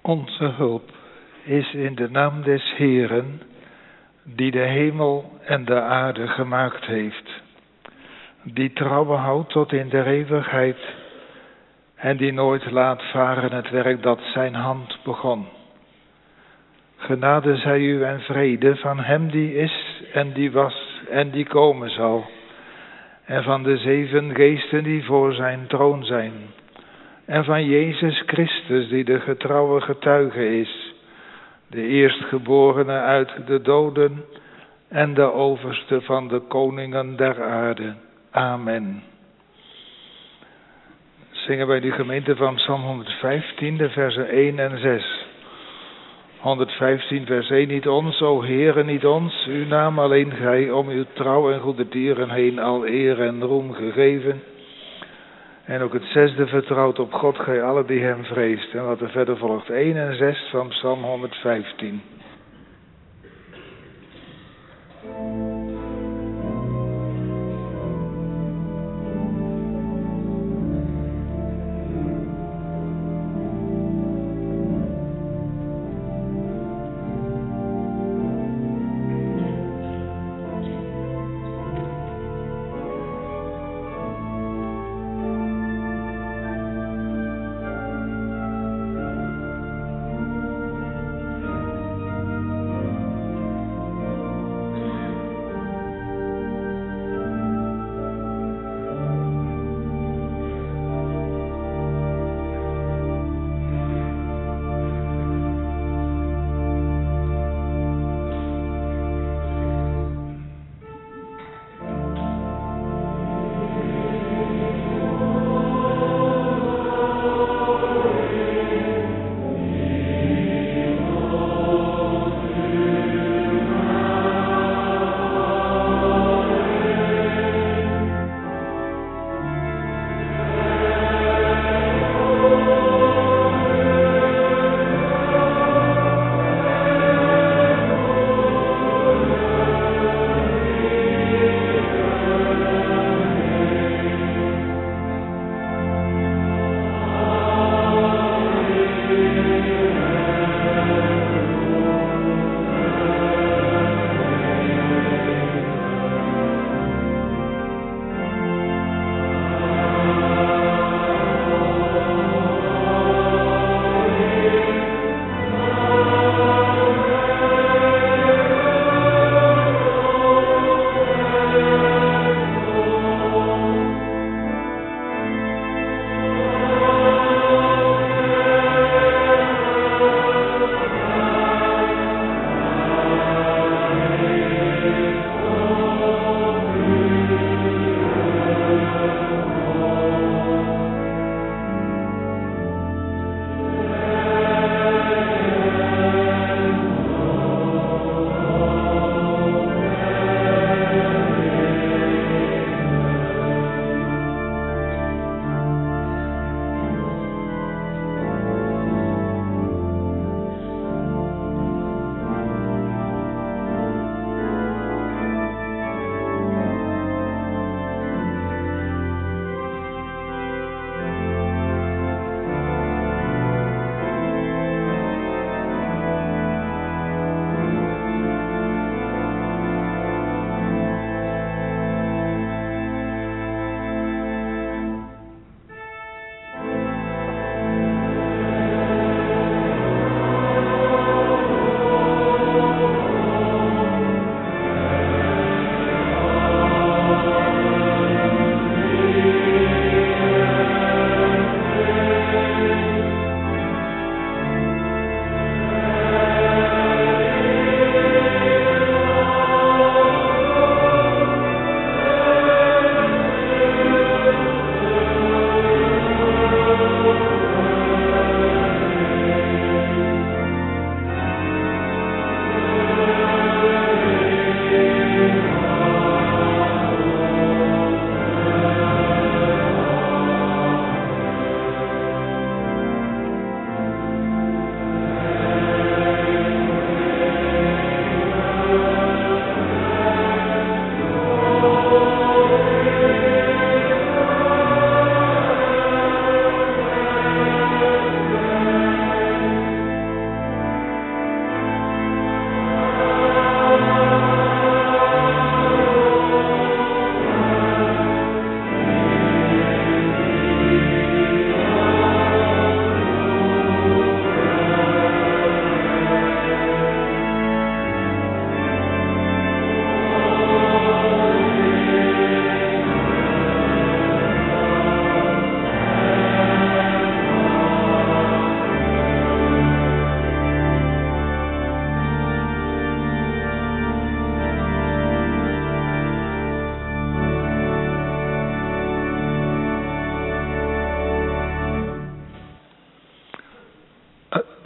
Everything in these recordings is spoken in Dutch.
Onze hulp is in de naam des Heeren, die de hemel en de aarde gemaakt heeft, die trouw houdt tot in de eeuwigheid en die nooit laat varen het werk dat zijn hand begon. Genade zij u en vrede van hem die is en die was en die komen zal, en van de 7 geesten die voor zijn troon zijn, en van Jezus Christus die de getrouwe getuige is, de eerstgeborene uit de doden en de overste van de koningen der aarde. Amen. Zingen wij de gemeente van Psalm 115, de versen 1 en 6. 115 vers 1, niet ons, o Heere, niet ons, uw naam alleen gij, om uw trouw en goede dieren heen al eer en roem gegeven. En ook het 6e, vertrouwt op God, gij alle die hem vreest. En wat er verder volgt, 1 en 6 van Psalm 115.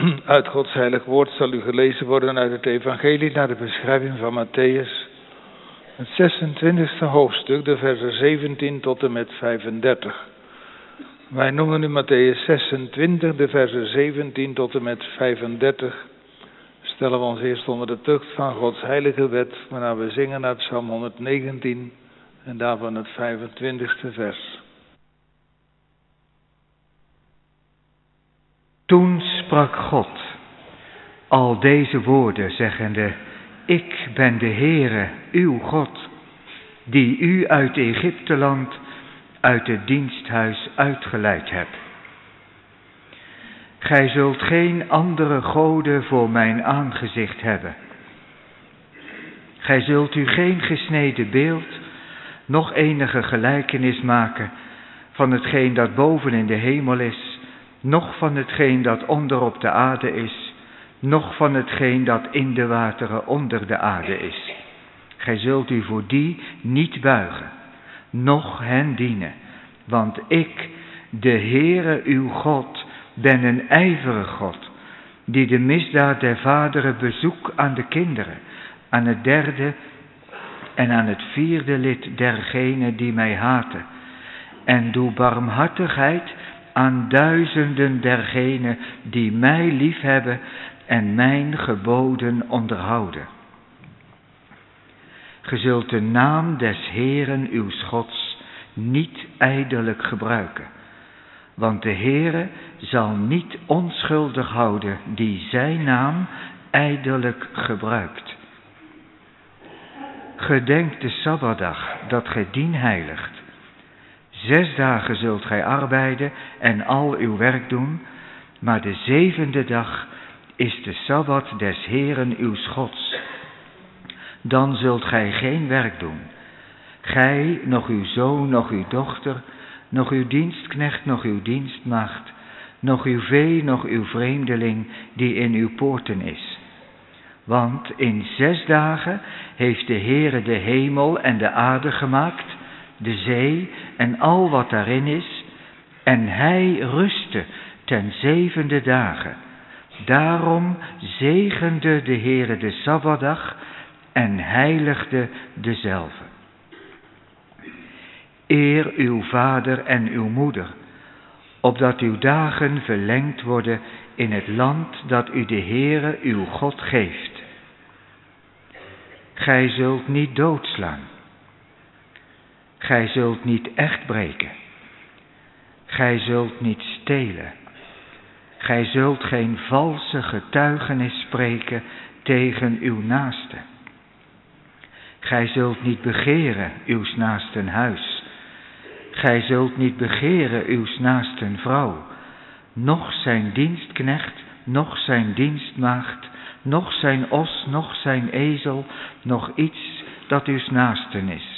Uit Gods heilig woord zal u gelezen worden uit het evangelie naar de beschrijving van Matthäus. Het 26e hoofdstuk, de versen 17 tot en met 35. Wij noemen nu Matthäus 26, de versen 17 tot en met 35. Stellen we ons eerst onder de tucht van Gods heilige wet, waarna we zingen uit Psalm 119 en daarvan het 25e vers. Toen sprak God al deze woorden, zeggende: Ik ben de Heere, uw God, die u uit Egypteland, uit het diensthuis uitgeleid heb. Gij zult geen andere goden voor mijn aangezicht hebben. Gij zult u geen gesneden beeld, noch enige gelijkenis maken van hetgeen dat boven in de hemel is, noch van hetgeen dat onder op de aarde is, noch van hetgeen dat in de wateren onder de aarde is. Gij zult u voor die niet buigen, noch hen dienen, want ik, de Heere uw God, ben een ijverig God, die de misdaad der vaderen bezoek aan de kinderen, aan het derde en aan het vierde lid dergenen die mij haten, en doe barmhartigheid aan duizenden dergenen die mij liefhebben en mijn geboden onderhouden. Ge zult de naam des Heeren uw Gods niet ijdelijk gebruiken, want de Heere zal niet onschuldig houden die zijn naam ijdelijk gebruikt. Gedenk de Sabbatdag, dat gij dien heiligt. 6 dagen zult gij arbeiden en al uw werk doen, maar de 7e dag is de Sabbat des Heeren uw Gods. Dan zult gij geen werk doen, gij, noch uw zoon, noch uw dochter, noch uw dienstknecht, noch uw dienstmaagd, noch uw vee, noch uw vreemdeling die in uw poorten is. Want in 6 dagen heeft de Heere de hemel en de aarde gemaakt, de zee en al wat daarin is, en hij rustte ten 7e dagen. Daarom zegende de Heere de Sabbatdag en heiligde dezelve. Eer uw vader en uw moeder, opdat uw dagen verlengd worden in het land dat u de Heere uw God geeft. Gij zult niet doodslaan. Gij zult niet echt breken. Gij zult niet stelen. Gij zult geen valse getuigenis spreken tegen uw naaste. Gij zult niet begeren uws naasten huis. Gij zult niet begeren uws naasten vrouw, noch zijn dienstknecht, noch zijn dienstmaagd, noch zijn os, noch zijn ezel, noch iets dat uws naasten is.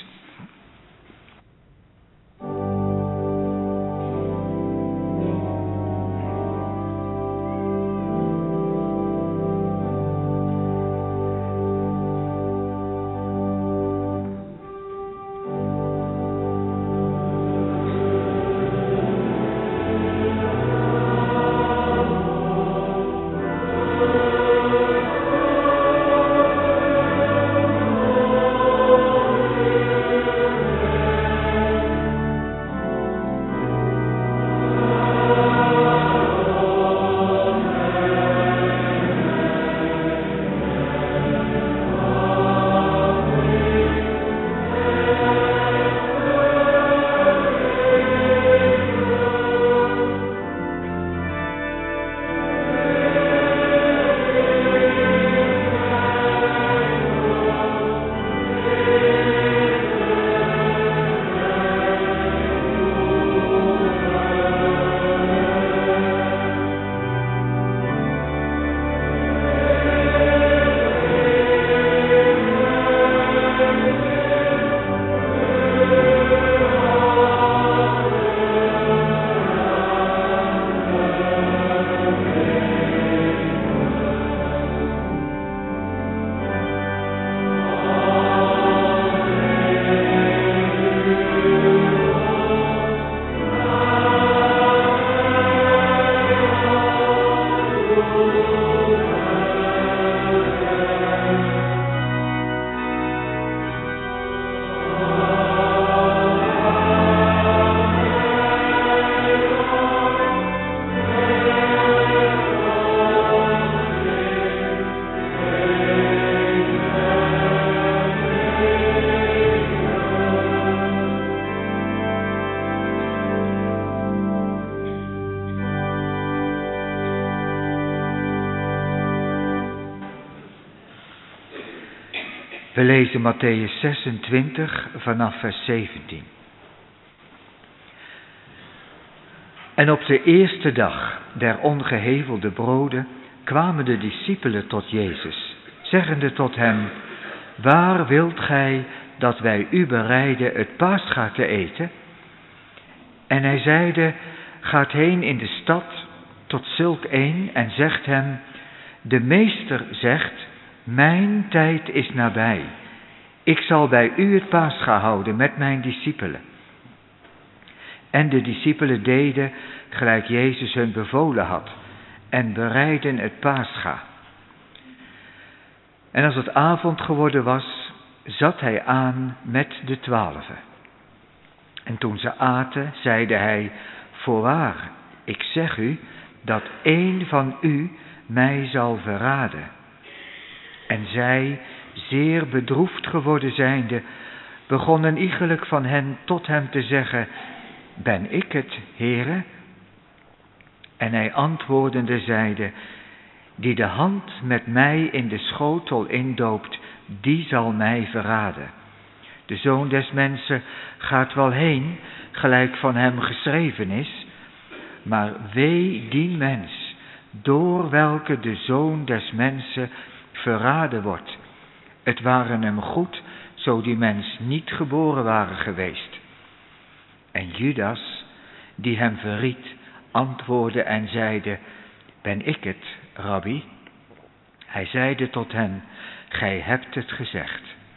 We lezen Mattheüs 26 vanaf vers 17. En op de eerste dag der ongehevelde broden kwamen de discipelen tot Jezus, zeggende tot hem: waar wilt gij dat wij u bereiden het Pascha te eten? En hij zeide: gaat heen in de stad tot zulk een en zegt hem: de meester zegt, mijn tijd is nabij. Ik zal bij u het Pascha houden met mijn discipelen. En de discipelen deden gelijk Jezus hun bevolen had en bereidden het Pascha. En als het avond geworden was, zat hij aan met de 12. En toen ze aten, zeide hij: voorwaar, ik zeg u, dat één van u mij zal verraden. En zij, zeer bedroefd geworden zijnde, begonnen iegelijk van hen tot hem te zeggen: ben ik het, Heere? En hij antwoordende zeide: die de hand met mij in de schotel indoopt, die zal mij verraden. De Zoon des Mensen gaat wel heen, gelijk van hem geschreven is, maar wee die mens, door welke de Zoon des Mensen verraden wordt. Het waren hem goed, zo die mens niet geboren waren geweest. En Judas, die hem verried, antwoordde en zeide: ben ik het, Rabbi? Hij zeide tot hen: gij hebt het gezegd.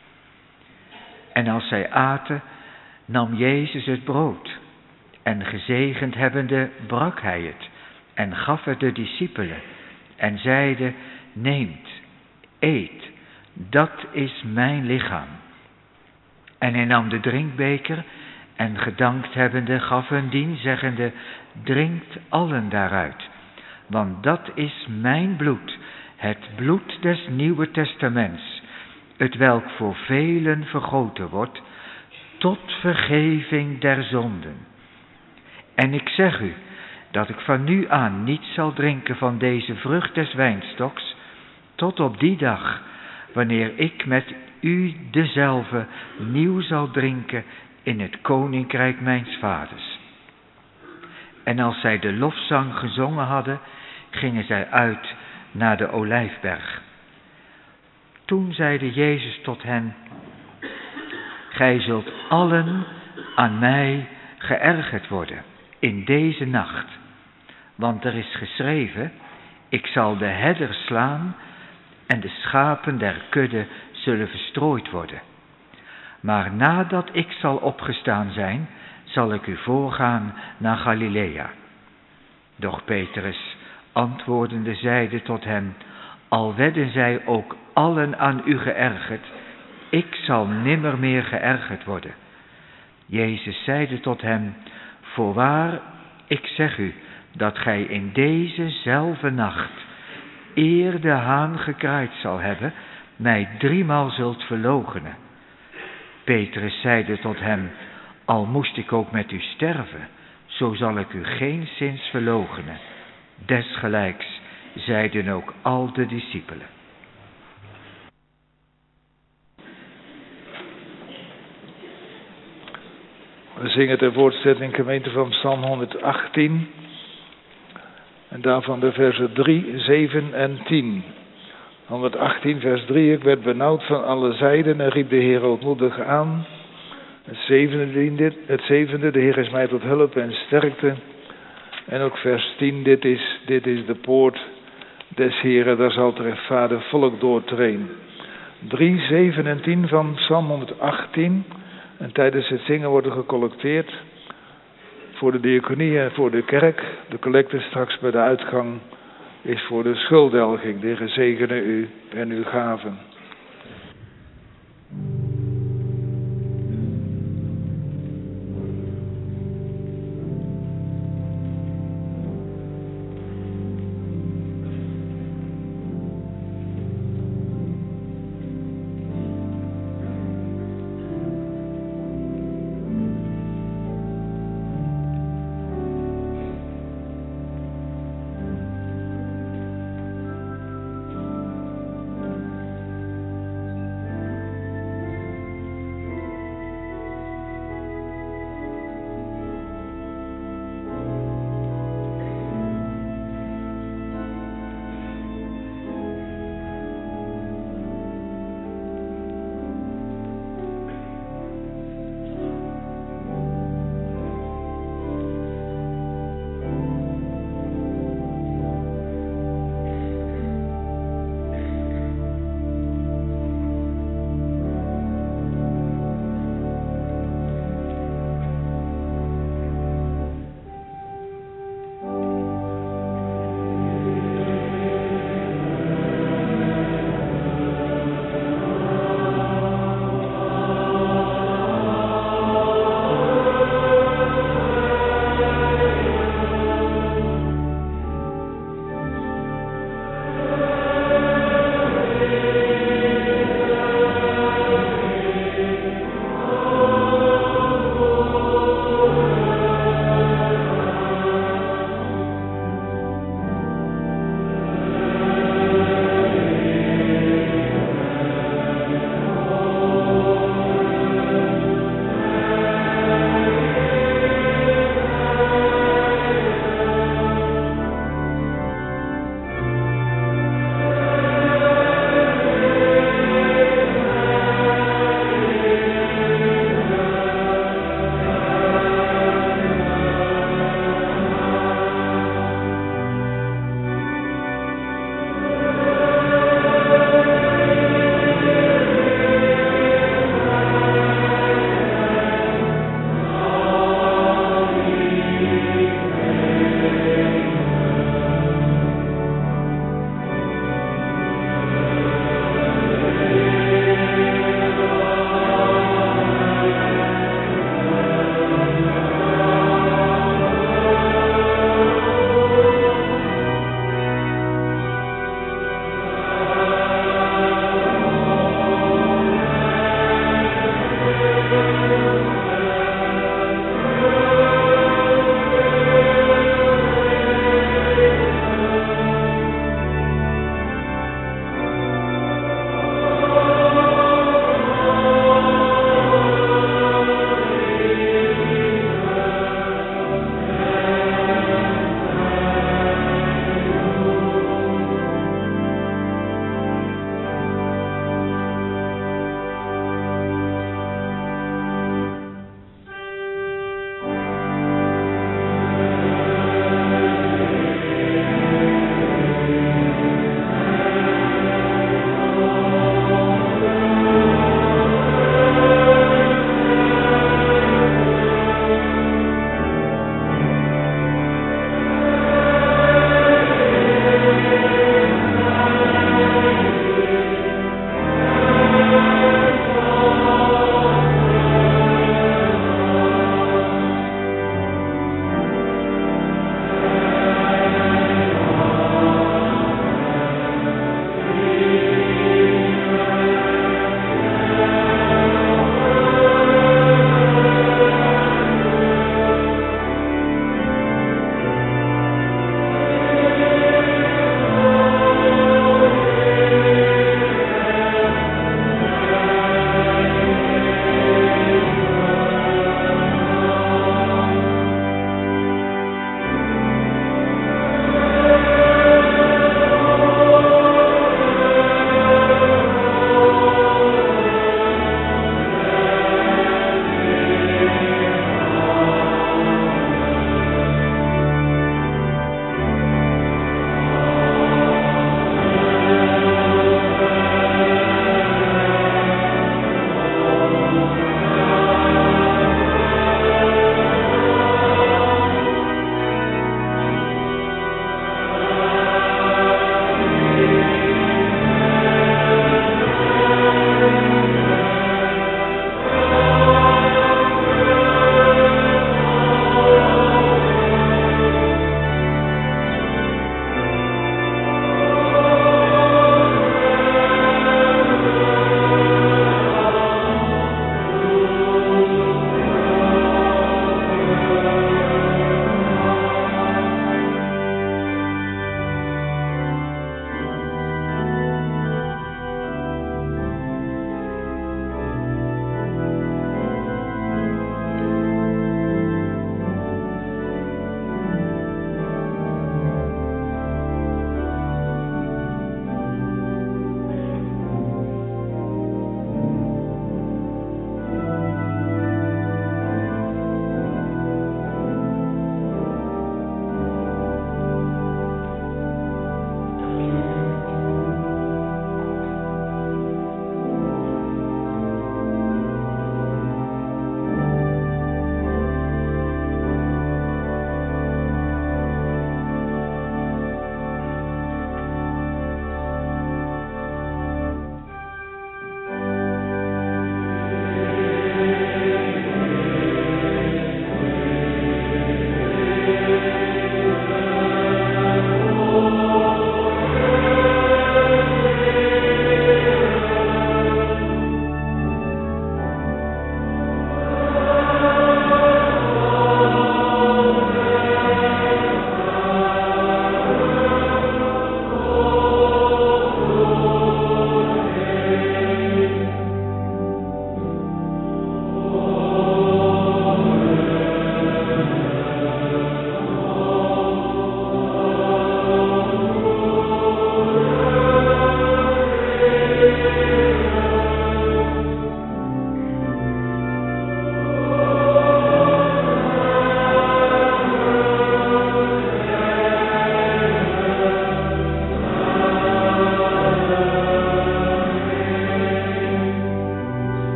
En als zij aten, nam Jezus het brood, en gezegend hebbende brak hij het, en gaf het de discipelen, en zeide: neemt, eet, dat is mijn lichaam. En hij nam de drinkbeker, en gedankt hebbende gaf hun dien, zeggende: drinkt allen daaruit, want dat is mijn bloed, het bloed des Nieuwe Testaments, het welk voor velen vergoten wordt, tot vergeving der zonden. En ik zeg u, dat ik van nu aan niet zal drinken van deze vrucht des wijnstoks, tot op die dag, wanneer ik met u dezelve nieuw zal drinken in het koninkrijk mijns vaders. En als zij de lofzang gezongen hadden, gingen zij uit naar de Olijfberg. Toen zeide Jezus tot hen: gij zult allen aan mij geërgerd worden in deze nacht. Want er is geschreven: ik zal de herder slaan en de schapen der kudde zullen verstrooid worden. Maar nadat ik zal opgestaan zijn, zal ik u voorgaan naar Galilea. Doch Petrus antwoordende zeide tot hem: al werden zij ook allen aan u geërgerd, ik zal nimmer meer geërgerd worden. Jezus zeide tot hem: voorwaar, ik zeg u, dat gij in dezezelfde nacht, eer de haan gekraaid zal hebben, mij 3-maal zult verloochenen. Petrus zeide tot hem: al moest ik ook met u sterven, zo zal ik u geenszins verloochenen. Desgelijks zeiden ook al de discipelen. We zingen ter voortzetting gemeente van Psalm 118 en daarvan de versen 3, 7 en 10. 118 vers 3, ik werd benauwd van alle zijden en riep de Heer ootmoedig aan. Het zevende, de Heer is mij tot hulp en sterkte. En ook vers 10, dit is de poort des Heeren, daar zal het rechtvaardig volk doortreden. 3, 7 en 10 van Psalm 118. En tijdens het zingen worden gecollecteerd voor de diaconie en voor de kerk. De collecte straks bij de uitgang is voor de schulddelging. De Heer zegene u en uw gaven.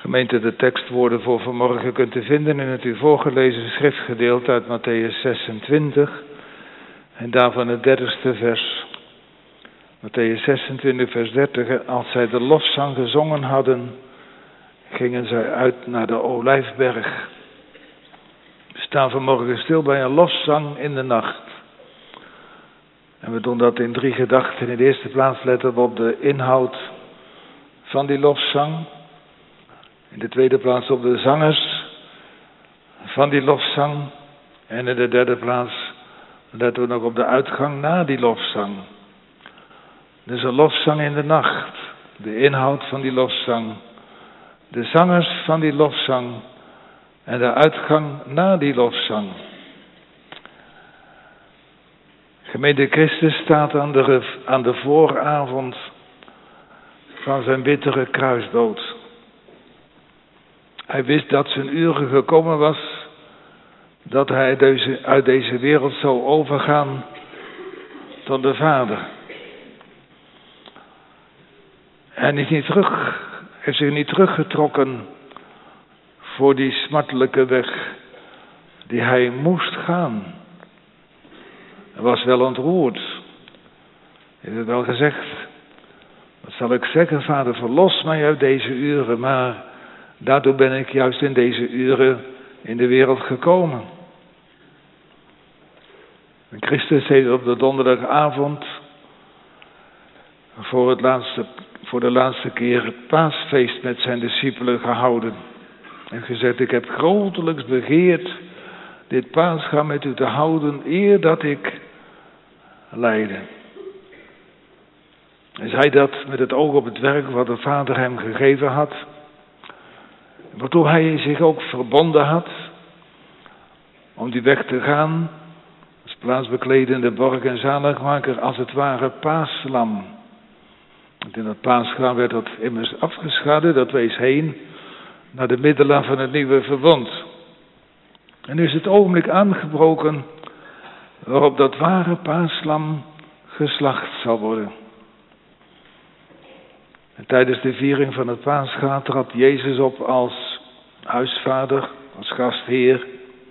Gemeente, de tekstwoorden voor vanmorgen kunt u vinden in het u voorgelezen schriftgedeelte uit Mattheüs 26 en daarvan het 30ste vers. Mattheüs 26 vers 30. Als zij de lofzang gezongen hadden, gingen zij uit naar de Olijfberg. We staan vanmorgen stil bij een lofzang in de nacht. En we doen dat in 3 gedachten. In de eerste plaats letten we op de inhoud van die lofzang. In de tweede plaats op de zangers van die lofzang. En in de derde plaats letten we nog op de uitgang na die lofzang. Dus een lofzang in de nacht. De inhoud van die lofzang. De zangers van die lofzang. En de uitgang na die lofzang. Gemeente Christus staat aan de vooravond van zijn bittere kruisdood. Hij wist dat zijn uur gekomen was, dat hij uit deze wereld zou overgaan tot de Vader. En heeft zich niet teruggetrokken voor die smartelijke weg die hij moest gaan. Hij was wel ontroerd. Hij heeft het wel gezegd. Wat zal ik zeggen, Vader, verlos mij uit deze uren, maar daardoor ben ik juist in deze uren in de wereld gekomen. En Christus heeft op de donderdagavond voor de laatste keer het paasfeest met zijn discipelen gehouden. En gezegd, ik heb grotelijks begeerd dit paasgaan met u te houden, eer dat ik lijde. Hij zei dat met het oog op het werk wat de Vader hem gegeven had. Waartoe hij zich ook verbonden had om die weg te gaan als plaatsbekledende borg en zaligmaker, als het ware paaslam. Want in dat paasgaan werd dat immers afgeschaduwd, dat wees heen naar de middelaar van het nieuwe verbond. En nu is het ogenblik aangebroken waarop dat ware paaslam geslacht zal worden. En tijdens de viering van het paasgaan trad Jezus op als huisvader, als gastheer.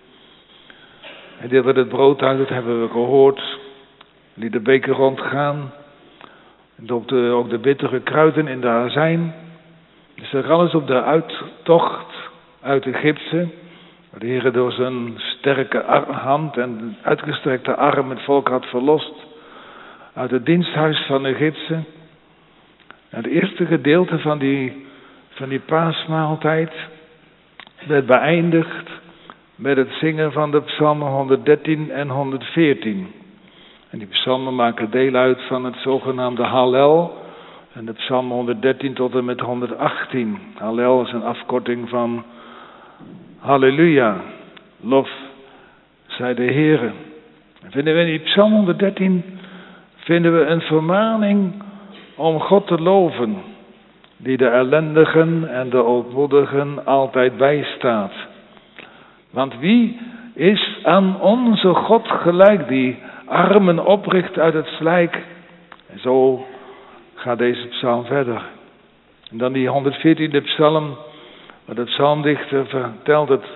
Hij deelde het brood uit, dat hebben we gehoord. Liet de beker rondgaan. En doopte ook de bittere kruiden in de azijn. Dus er alles op de uittocht uit Egypte. Waar de Heer door zijn sterke hand en uitgestrekte arm het volk had verlost. Uit het diensthuis van Egypte. En het eerste gedeelte van die paasmaaltijd werd beëindigd met het zingen van de psalmen 113 en 114. En die psalmen maken deel uit van het zogenaamde Hallel. En de psalmen 113 tot en met 118. Hallel is een afkorting van Halleluja. Lof zij de Heere. En vinden we in die psalm 113 een vermaning om God te loven, die de ellendigen en de ootmoedigen altijd bijstaat. Want wie is aan onze God gelijk, die armen opricht uit het slijk? En zo gaat deze psalm verder. En dan die 114e psalm, waar de psalmdichter vertelt het,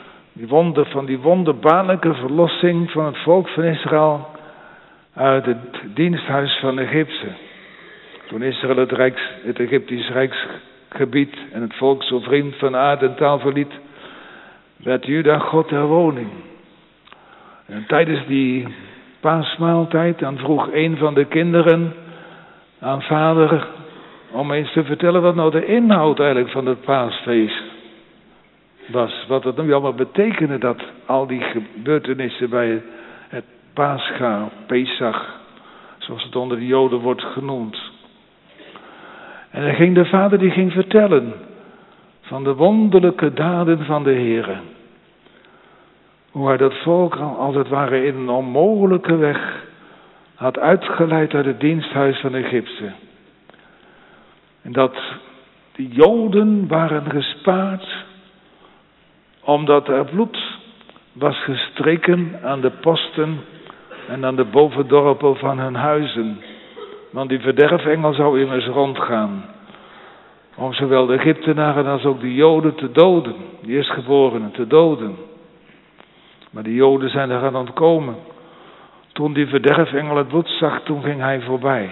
die wonderbaarlijke verlossing van het volk van Israël uit het diensthuis van Egypte. Toen Israël het Egyptisch rijksgebied en het volk zo vreemd van aard en taal verliet, werd Juda God der woning. En tijdens die paasmaaltijd, dan vroeg een van de kinderen aan vader om eens te vertellen wat nou de inhoud eigenlijk van het paasfeest was. Wat het nu allemaal betekende, dat al die gebeurtenissen bij het Pascha, Pesach, zoals het onder de Joden wordt genoemd. En dan ging de vader die ging vertellen van de wonderlijke daden van de Heere. Hoe hij dat volk als het ware in een onmogelijke weg had uitgeleid uit het diensthuis van Egypte. En dat de Joden waren gespaard omdat er bloed was gestreken aan de posten en aan de bovendorpel van hun huizen. Want die verderfengel zou immers rondgaan om zowel de Egyptenaren als ook de Joden te doden, de eerstgeborenen te doden. Maar die Joden zijn er aan ontkomen. Toen die verderfengel het bloed zag, toen ging hij voorbij.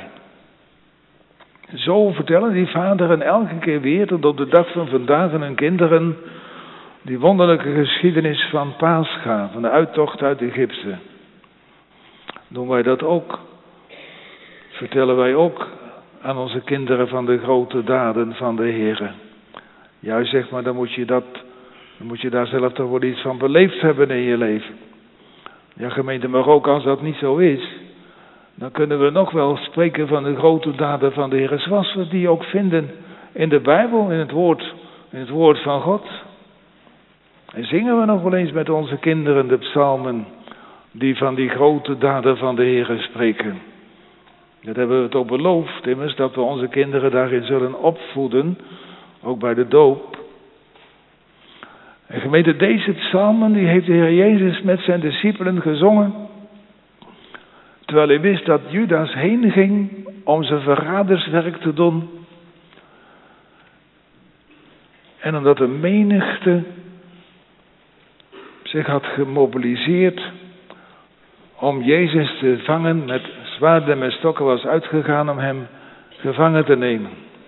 Zo vertellen die vaderen elke keer weer tot op de dag van vandaag aan hun kinderen die wonderlijke geschiedenis van Pascha, van de uittocht uit Egypte. Doen wij dat ook? Vertellen wij ook aan onze kinderen van de grote daden van de Heere? Juist zeg maar, dan moet je daar zelf toch wel iets van beleefd hebben in je leven. Ja, gemeente, maar ook als dat niet zo is, dan kunnen we nog wel spreken van de grote daden van de Heere, zoals we die ook vinden in de Bijbel, in het woord van God. En zingen we nog wel eens met onze kinderen de psalmen die van die grote daden van de Heere spreken. Dat hebben we toch beloofd, immers, dat we onze kinderen daarin zullen opvoeden, ook bij de doop. En gemeente, deze psalmen die heeft de Heer Jezus met zijn discipelen gezongen, terwijl hij wist dat Judas heen ging om zijn verraderswerk te doen. En omdat de menigte zich had gemobiliseerd om Jezus te vangen, met zwaarden en met stokken was uitgegaan om hem gevangen te nemen.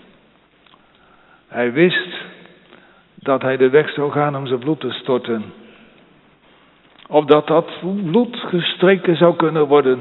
Hij wist dat hij de weg zou gaan om zijn bloed te storten. Opdat dat bloed gestreken zou kunnen worden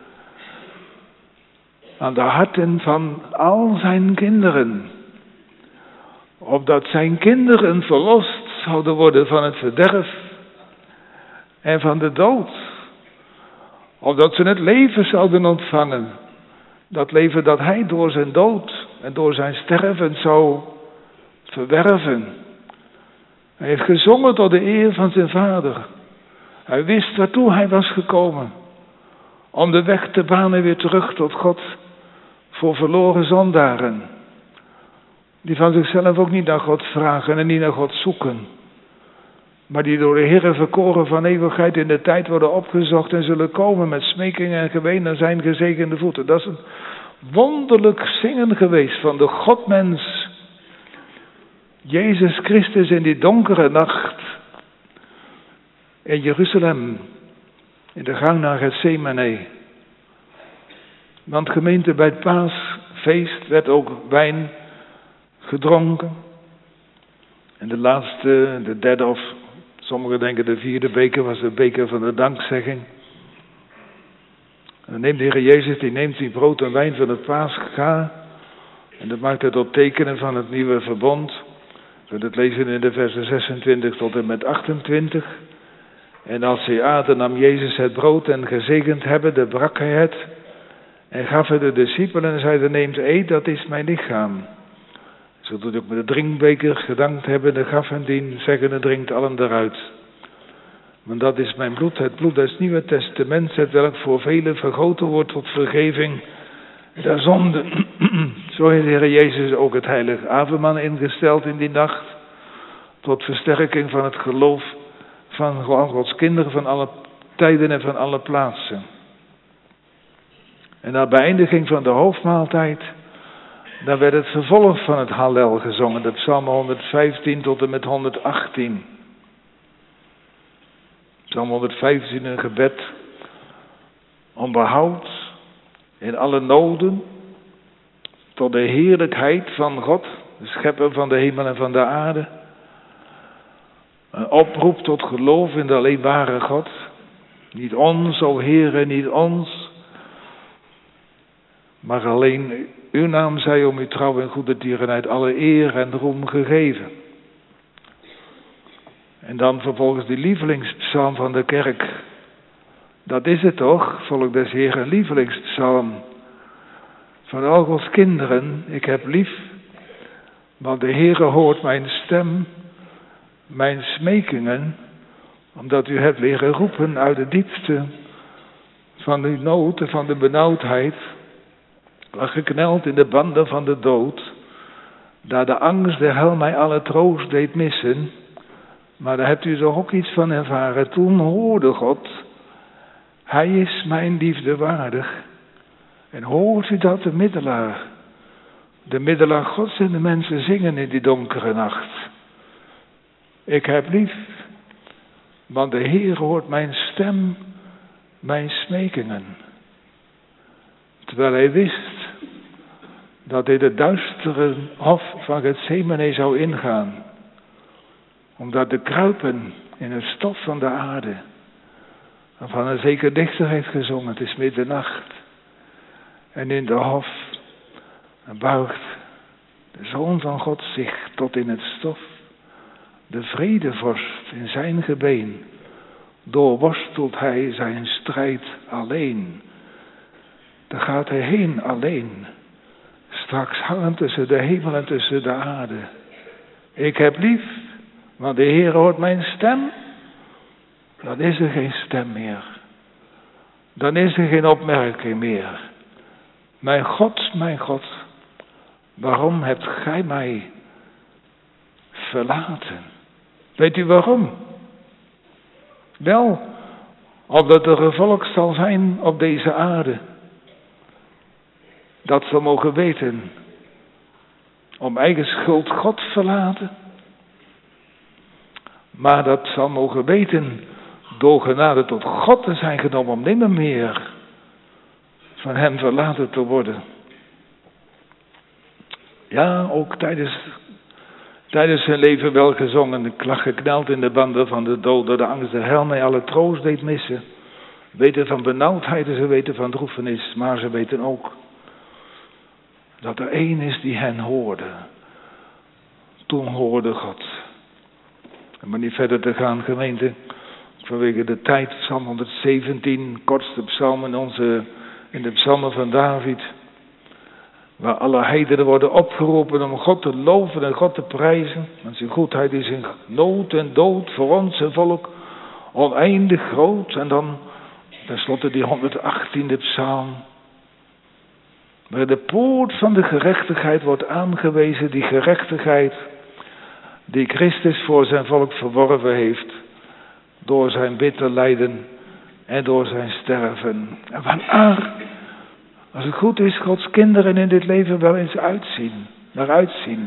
aan de harten van al zijn kinderen. Opdat zijn kinderen verlost zouden worden van het verderf en van de dood. Opdat ze het leven zouden ontvangen. Dat leven dat hij door zijn dood en door zijn sterven zou verwerven. Hij heeft gezongen tot de eer van zijn vader. Hij wist waartoe hij was gekomen. Om de weg te banen weer terug tot God. Voor verloren zondaren. Die van zichzelf ook niet naar God vragen en niet naar God zoeken. Maar die door de Heere verkoren van eeuwigheid in de tijd worden opgezocht en zullen komen met smeking en geween aan zijn gezegende voeten. Dat is een wonderlijk zingen geweest van de Godmens. Jezus Christus in die donkere nacht in Jeruzalem, in de gang naar Gethsemane. Want gemeente, bij het paasfeest werd ook wijn gedronken. En de laatste, de derde of sommigen denken de vierde beker was de beker van de dankzegging. En dan neemt de Heer Jezus, die neemt die brood en wijn van het Pascha. En dat maakt het tot tekenen van het nieuwe verbond. We kunnen het lezen in de versen 26 tot en met 28. En als zij aten, nam Jezus het brood en gezegend hebben, dan brak hij het. En gaf het de discipelen en zeide, neemt, eet, dat is mijn lichaam. Zo doet ook met de drinkbeker gedankt hebben, de gaf en dien, zeggende, drinkt allen eruit. Want dat is mijn bloed, het bloed des Nieuwe Testaments, het welk voor velen vergoten wordt tot vergeving der zonden. Zo heeft de Heer Jezus ook het heilige avondmaal ingesteld in die nacht, tot versterking van het geloof van Gods kinderen van alle tijden en van alle plaatsen. En na beëindiging van de hoofdmaaltijd, dan werd het vervolg van het Hallel gezongen, de psalm 115 tot en met 118. Psalm 115, een gebed om behoud in alle noden, tot de heerlijkheid van God, de schepper van de hemel en van de aarde. Een oproep tot geloof in de alleen ware God. Niet ons, o Heere, niet ons, maar alleen uw naam zij om uw trouw en goede tierenheid alle eer en roem gegeven. En dan vervolgens die lievelingspsalm van de kerk. Dat is het toch, volk des Heeren, lievelingspsalm. Van al Gods kinderen, ik heb lief, want de Heere hoort mijn stem, mijn smekingen, omdat u hebt leren roepen uit de diepste van uw nood en van de benauwdheid, lag gekneld in de banden van de dood, daar de angst der hel mij alle troost deed missen. Maar daar hebt u zo ook iets van ervaren. Toen hoorde God, hij is mijn liefde waardig. En hoort u dat, de middelaar de middelaar Gods en de mensen zingen in die donkere nacht. Ik heb lief, want de Heer hoort mijn stem, mijn smekingen. Terwijl hij wist dat hij de duistere hof van Getsemane zou ingaan. Omdat de kruipen in het stof van de aarde. Waarvan een zeker dichter heeft gezongen, het is middernacht. En in de hof buigt de Zoon van God zich tot in het stof. De vredevorst in zijn gebeen. Doorworstelt hij zijn strijd alleen. Daar gaat hij heen alleen. Straks hangen tussen de hemel en tussen de aarde. Ik heb lief, want de Heer hoort mijn stem. Dan is er geen stem meer. Dan is er geen opmerking meer. Mijn God, waarom hebt gij mij verlaten? Weet u waarom? Wel, omdat er een volk zal zijn op deze aarde. Dat zal mogen weten, om eigen schuld God verlaten. Maar dat zal mogen weten, door genade tot God te zijn genomen, om nimmer meer van hem verlaten te worden. Ja, ook tijdens zijn leven wel gezongen. Ik lag gekneld in de banden van de dood, door de angst de hel mij alle troost deed missen. Weten van benauwdheid en ze weten van droefenis, maar ze weten ook dat er één is die hen hoorde. Toen hoorde God. En maar niet verder te gaan, gemeente. Vanwege de tijd, Psalm 117, kortste psalm in de psalmen van David. Waar alle heidenen worden opgeroepen om God te loven en God te prijzen. Want zijn goedheid is in nood en dood voor ons en volk oneindig groot. En dan tenslotte die 118e psalm. Waar de poort van de gerechtigheid wordt aangewezen. Die gerechtigheid die Christus voor zijn volk verworven heeft. Door zijn bitter lijden en door zijn sterven. En vandaar, als het goed is, Gods kinderen in dit leven wel eens naar uitzien.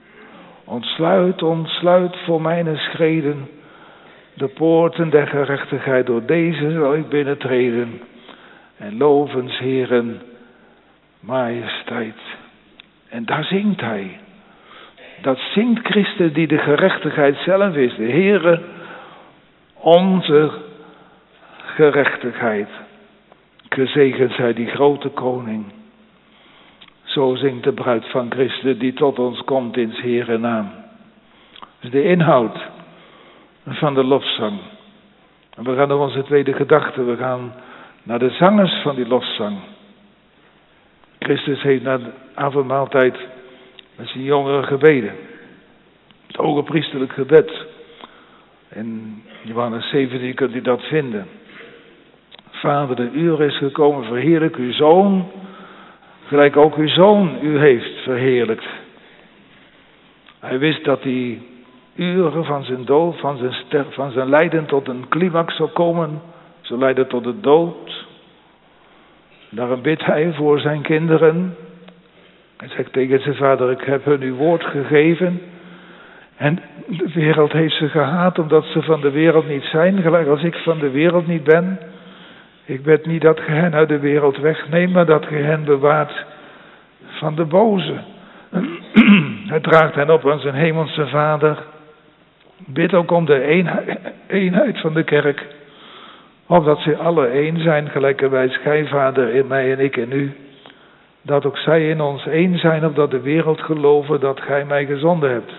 Ontsluit voor mijn schreden de poorten der gerechtigheid. Door deze zal ik binnentreden. En lovens Heeren majesteit. En daar zingt hij. Dat zingt Christus die de gerechtigheid zelf is. De Heere, onze gerechtigheid. Gezegend zij die grote koning. Zo zingt de bruid van Christus die tot ons komt in 's Heeren naam. Dat is de inhoud van de lofzang. En we gaan naar onze tweede gedachte. We gaan naar de zangers van die lofzang. Christus heeft na de avondmaaltijd met zijn jongeren gebeden. Het hoge priesterlijk gebed. In Johannes 17 kunt u dat vinden. Vader, de uur is gekomen, verheerlijk uw Zoon, gelijk ook uw Zoon u heeft verheerlijkt. Hij wist dat die uren van zijn dood, van zijn lijden tot een climax zou komen, zou leiden tot de dood. Daarom bidt hij voor zijn kinderen. Hij zegt tegen zijn vader, ik heb hun uw woord gegeven. En de wereld heeft ze gehaat omdat ze van de wereld niet zijn, gelijk als ik van de wereld niet ben. Ik bid niet dat ge hen uit de wereld wegneemt, maar dat ge hen bewaart van de boze. Hij draagt hen op aan zijn hemelse Vader. Bid ook om de eenheid van de kerk. Opdat ze alle één zijn, gelijkerwijs gij, Vader, in mij en ik in u. Dat ook zij in ons één zijn, opdat de wereld geloven dat gij mij gezonden hebt.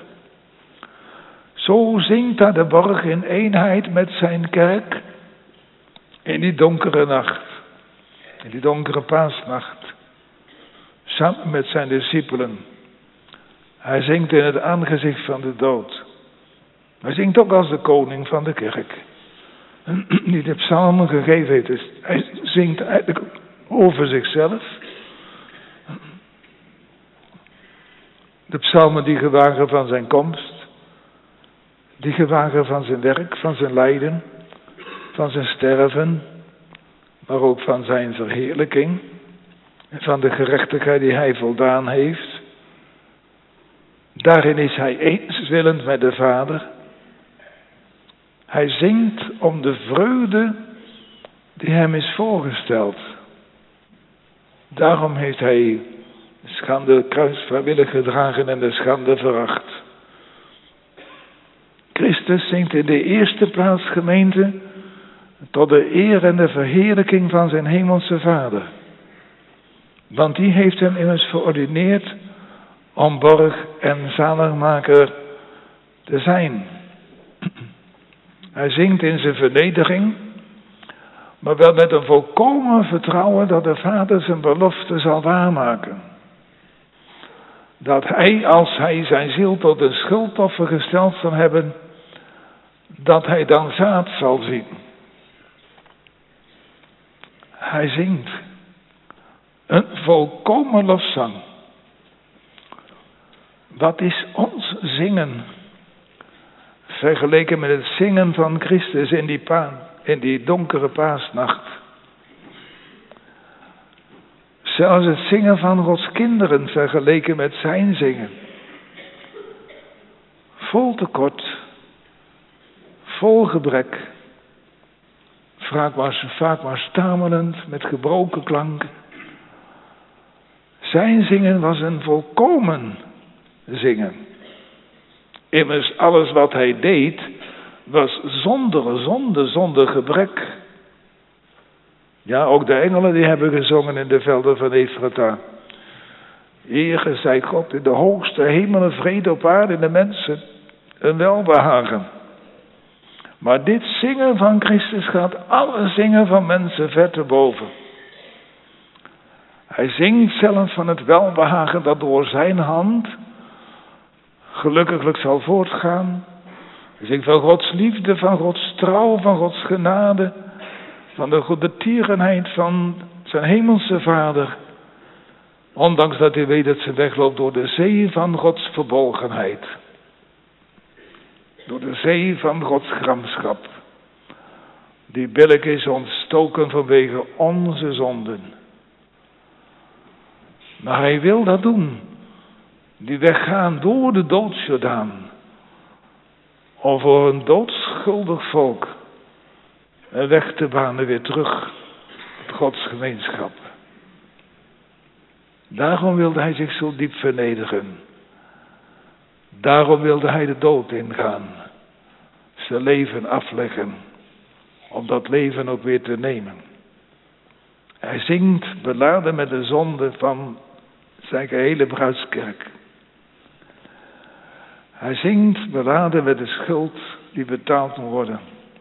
Zo zingt daar de borg in eenheid met zijn kerk. In die donkere nacht. In die donkere paasnacht. Samen met zijn discipelen. Hij zingt in het aangezicht van de dood. Hij zingt ook als de koning van de kerk. Die de psalmen gegeven heeft. Dus hij zingt eigenlijk over zichzelf. De psalmen die gewagen van zijn komst. Die gewagen van zijn werk, van zijn lijden. Van zijn sterven. Maar ook van zijn verheerlijking. En van de gerechtigheid die hij voldaan heeft. Daarin is hij eenswillend met de Vader. Hij zingt om de vreugde die hem is voorgesteld. Daarom heeft hij de schande kruis vrijwillig gedragen en de schande veracht. Christus zingt in de eerste plaats, gemeente, tot de eer en de verheerlijking van zijn hemelse Vader. Want die heeft hem immers verordineerd om borg en zaligmaker te zijn. Hij zingt in zijn vernedering, maar wel met een volkomen vertrouwen dat de Vader zijn belofte zal waarmaken. Dat hij, als hij zijn ziel tot een schuldoffer gesteld zal hebben, dat hij dan zaad zal zien. Hij zingt een volkomen lofzang. Wat is ons zingen vergeleken met het zingen van Christus in die donkere paasnacht? Zelfs het zingen van Gods kinderen vergeleken met zijn zingen. Vol tekort, vol gebrek, vaak maar stamelend met gebroken klank. Zijn zingen was een volkomen zingen. Immers alles wat hij deed was zonder gebrek. Ja, ook de engelen die hebben gezongen in de velden van Ephrata. Ere zij God in de hoogste hemelen, vrede op aarde in de mensen, een welbehagen. Maar dit zingen van Christus gaat alle zingen van mensen ver te boven. Hij zingt zelfs van het welbehagen dat door zijn hand gelukkiglijk zal voortgaan. Hij zingt van Gods liefde, van Gods trouw, van Gods genade, van de goedertierenheid van zijn hemelse Vader. Ondanks dat hij weet dat ze wegloopt door de zee van Gods verbolgenheid. Door de zee van Gods gramschap. Die billijk is ontstoken vanwege onze zonden. Maar hij wil dat doen. Die weggaan door de doodsjordaan. Om voor een doodschuldig volk een weg te banen weer terug tot Gods gemeenschap. Daarom wilde hij zich zo diep vernederen. Daarom wilde hij de dood ingaan. Zijn leven afleggen. Om dat leven ook weer te nemen. Hij zingt beladen met de zonde van zijn gehele bruidskerk. Hij zingt beladen met de schuld die betaald moet worden.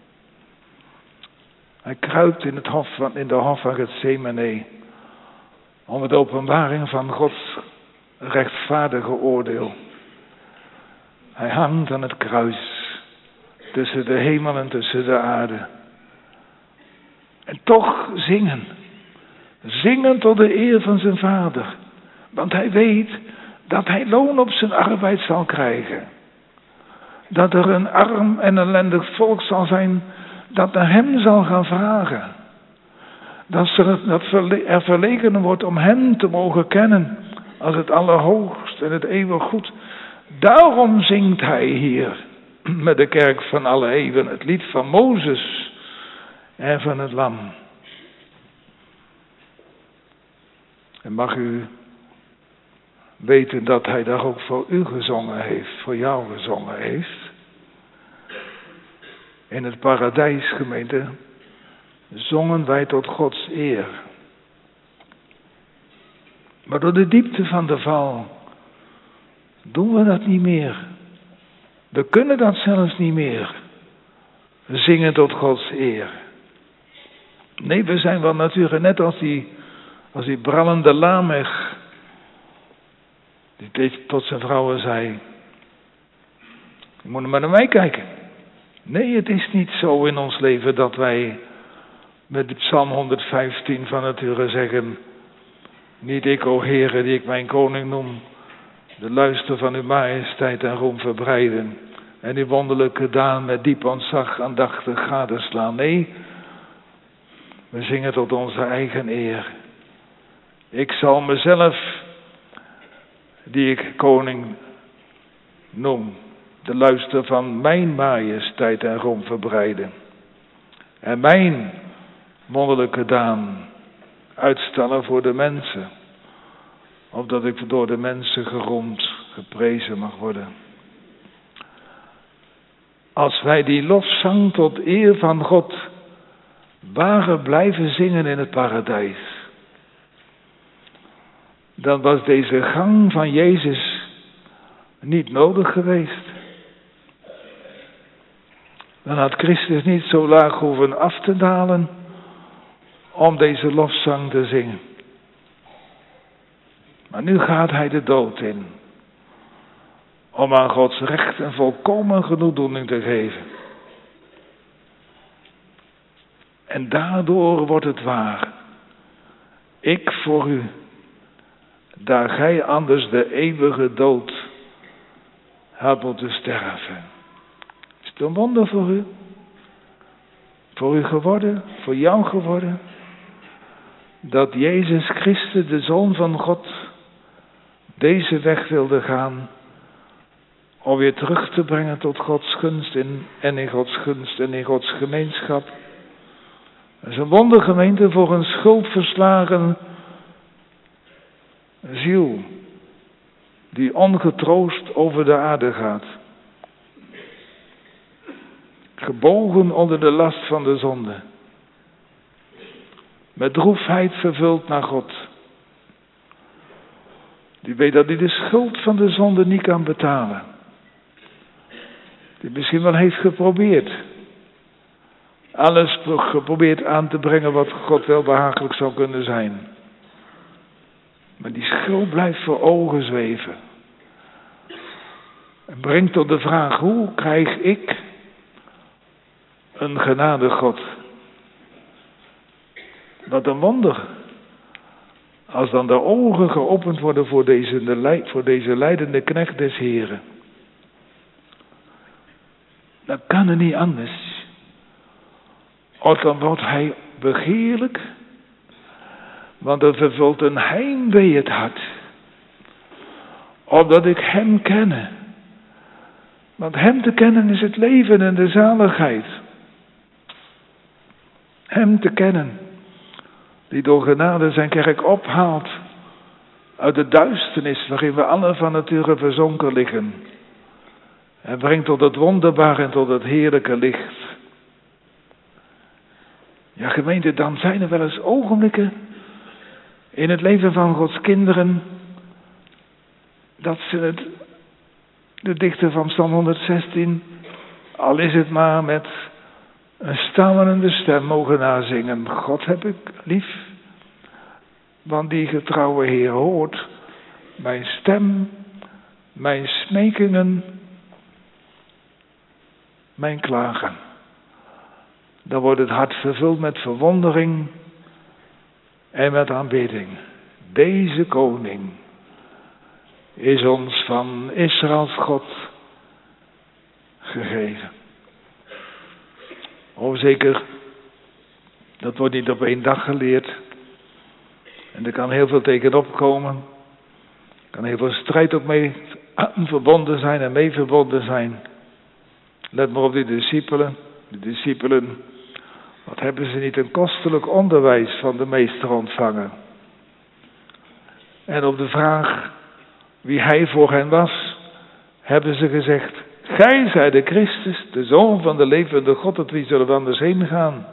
Hij kruipt in de hof van Getsemane om de openbaring van Gods rechtvaardige oordeel. Hij hangt aan het kruis tussen de hemel en tussen de aarde. En toch zingen. Zingen tot de eer van zijn Vader. Want hij weet dat hij loon op zijn arbeid zal krijgen. Dat er een arm en ellendig volk zal zijn dat naar hem zal gaan vragen. Dat er verlegen wordt om hem te mogen kennen als het allerhoogst en het eeuwig goed. Daarom zingt hij hier met de kerk van alle eeuwen het lied van Mozes en van het Lam. En mag u weten dat hij daar ook voor u gezongen heeft, voor jou gezongen heeft. In het paradijs, gemeente, zongen wij tot Gods eer. Maar door de diepte van de val doen we dat niet meer. We kunnen dat zelfs niet meer. We zingen tot Gods eer. Nee, we zijn van nature net als die brallende Lamech. Die tot zijn vrouwen zei: je moet maar naar mij kijken. Nee, het is niet zo in ons leven dat wij met de Psalm 115 van nature zeggen: niet ik, o Heere, die ik mijn koning noem, de luister van uw majesteit en roem verbreiden en uw wonderlijke daden met diep ontzag aandachtig gadeslaan. Nee, we zingen tot onze eigen eer. Ik zal mezelf, die ik koning Noem de luister van mijn majesteit en roem verbreiden. En mijn wonderlijke daan uitstellen voor de mensen. Opdat ik door de mensen geroemd, geprezen mag worden. Als wij die lofzang tot eer van God waren blijven zingen in het paradijs, dan was deze gang van Jezus niet nodig geweest. Dan had Christus niet zo laag hoeven af te dalen om deze lofzang te zingen. Maar nu gaat hij de dood in, om aan Gods recht een volkomen genoegdoening te geven. En daardoor wordt het waar. Ik voor u, daar gij anders de eeuwige dood had moeten sterven. Is het een wonder voor u? Voor u geworden, voor jou geworden, dat Jezus Christus, de Zoon van God, deze weg wilde gaan om weer terug te brengen tot Gods gunst en in Gods gunst en in Gods gemeenschap. Dat is een wondergemeente voor een schuldverslagen ziel die ongetroost over de aarde gaat. Gebogen onder de last van de zonde. Met droefheid vervuld naar God. Die weet dat hij de schuld van de zonde niet kan betalen. Die misschien wel heeft geprobeerd. Alles geprobeerd aan te brengen wat God wel behagelijk zou kunnen zijn. Maar die schuld blijft voor ogen zweven. En brengt tot de vraag, hoe krijg ik een genade God? Wat een wonder. Als dan de ogen geopend worden voor deze lijdende knecht des Heren. Dan kan het niet anders. Of dan wordt hij begeerlijk. Want er vervult een heimwee het hart. Opdat ik hem kenne. Want hem te kennen is het leven en de zaligheid. Hem te kennen. Die door genade zijn kerk ophaalt. Uit de duisternis waarin we alle van nature verzonken liggen. En brengt tot het wonderbare en tot het heerlijke licht. Ja, gemeente, dan zijn er wel eens ogenblikken in het leven van Gods kinderen dat ze het, de dichter van Psalm 116, al is het maar met een stammelende stem mogen nazingen. God heb ik lief, want die getrouwe Heer hoort mijn stem, mijn smekingen, mijn klagen. Dan wordt het hart vervuld met verwondering en met aanbidding. Deze koning is ons van Israëls God gegeven. Oh zeker, dat wordt niet op één dag geleerd. En er kan heel veel tegenop komen. Er kan heel veel strijd ook mee verbonden zijn en mee verbonden zijn. Let maar op die discipelen. De discipelen, wat hebben ze niet een kostelijk onderwijs van de meester ontvangen. En op de vraag wie hij voor hen was, hebben ze gezegd, gij zijt de Christus, de Zoon van de levende God, tot wie zullen we anders heen gaan?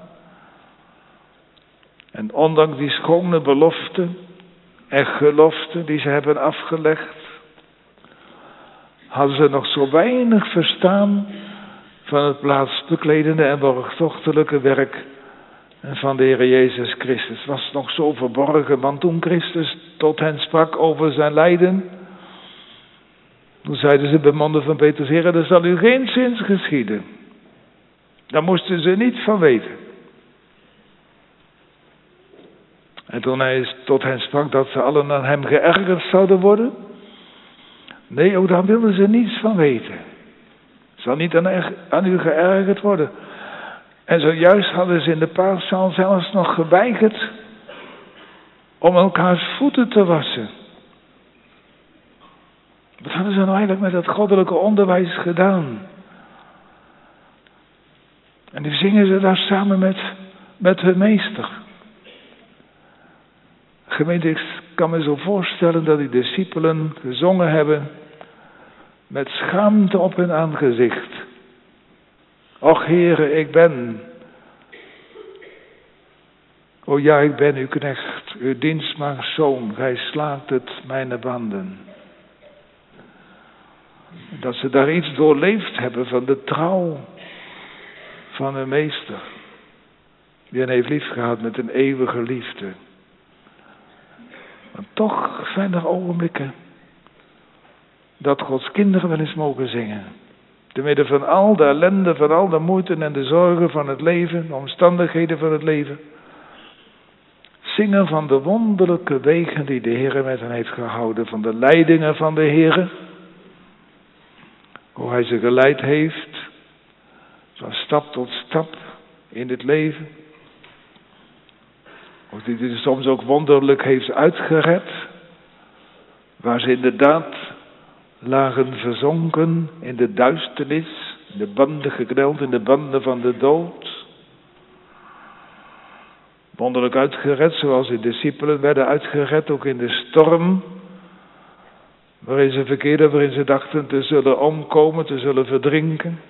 En ondanks die schone belofte en gelofte die ze hebben afgelegd, hadden ze nog zo weinig verstaan van het plaatsbekledende en borgtochtelijke werk van de Heer Jezus Christus. Het was nog zo verborgen, want toen Christus tot hen sprak over zijn lijden, toen zeiden ze bij monden van Petrus, Heer, er zal u geen zins geschieden. Daar moesten ze niet van weten. En toen hij tot hen sprak dat ze allen aan hem geërgerd zouden worden, nee, ook daar wilden ze niets van weten. Zal niet aan u geërgerd worden. En zojuist hadden ze in de paaszaal zelfs nog geweigerd om elkaars voeten te wassen. Wat hadden ze nou eigenlijk met dat goddelijke onderwijs gedaan? En nu zingen ze daar samen met hun meester. Gemeente, ik kan me zo voorstellen dat die discipelen gezongen hebben met schaamte op hun aangezicht. Och Heere, ik ben. O ja, ik ben uw knecht, uw dienstmaagd zoon, gij slaakt het mijne banden. Dat ze daar iets doorleefd hebben van de trouw van hun meester. Die hen heeft liefgehad met een eeuwige liefde. Maar toch zijn er ogenblikken dat Gods kinderen wel eens mogen zingen. Te midden van al de ellende, van al de moeite en de zorgen van het leven, de omstandigheden van het leven. Zingen van de wonderlijke wegen die de Heer met hen heeft gehouden. Van de leidingen van de Heer. Hoe Hij ze geleid heeft. Van stap tot stap in het leven. Of die ze soms ook wonderlijk heeft uitgered. Waar ze inderdaad lagen verzonken in de duisternis. In de banden gekneld, in de banden van de dood. Wonderlijk uitgered, zoals de discipelen werden uitgered, ook in de storm. Waarin ze verkeerden, waarin ze dachten te zullen omkomen, te zullen verdrinken.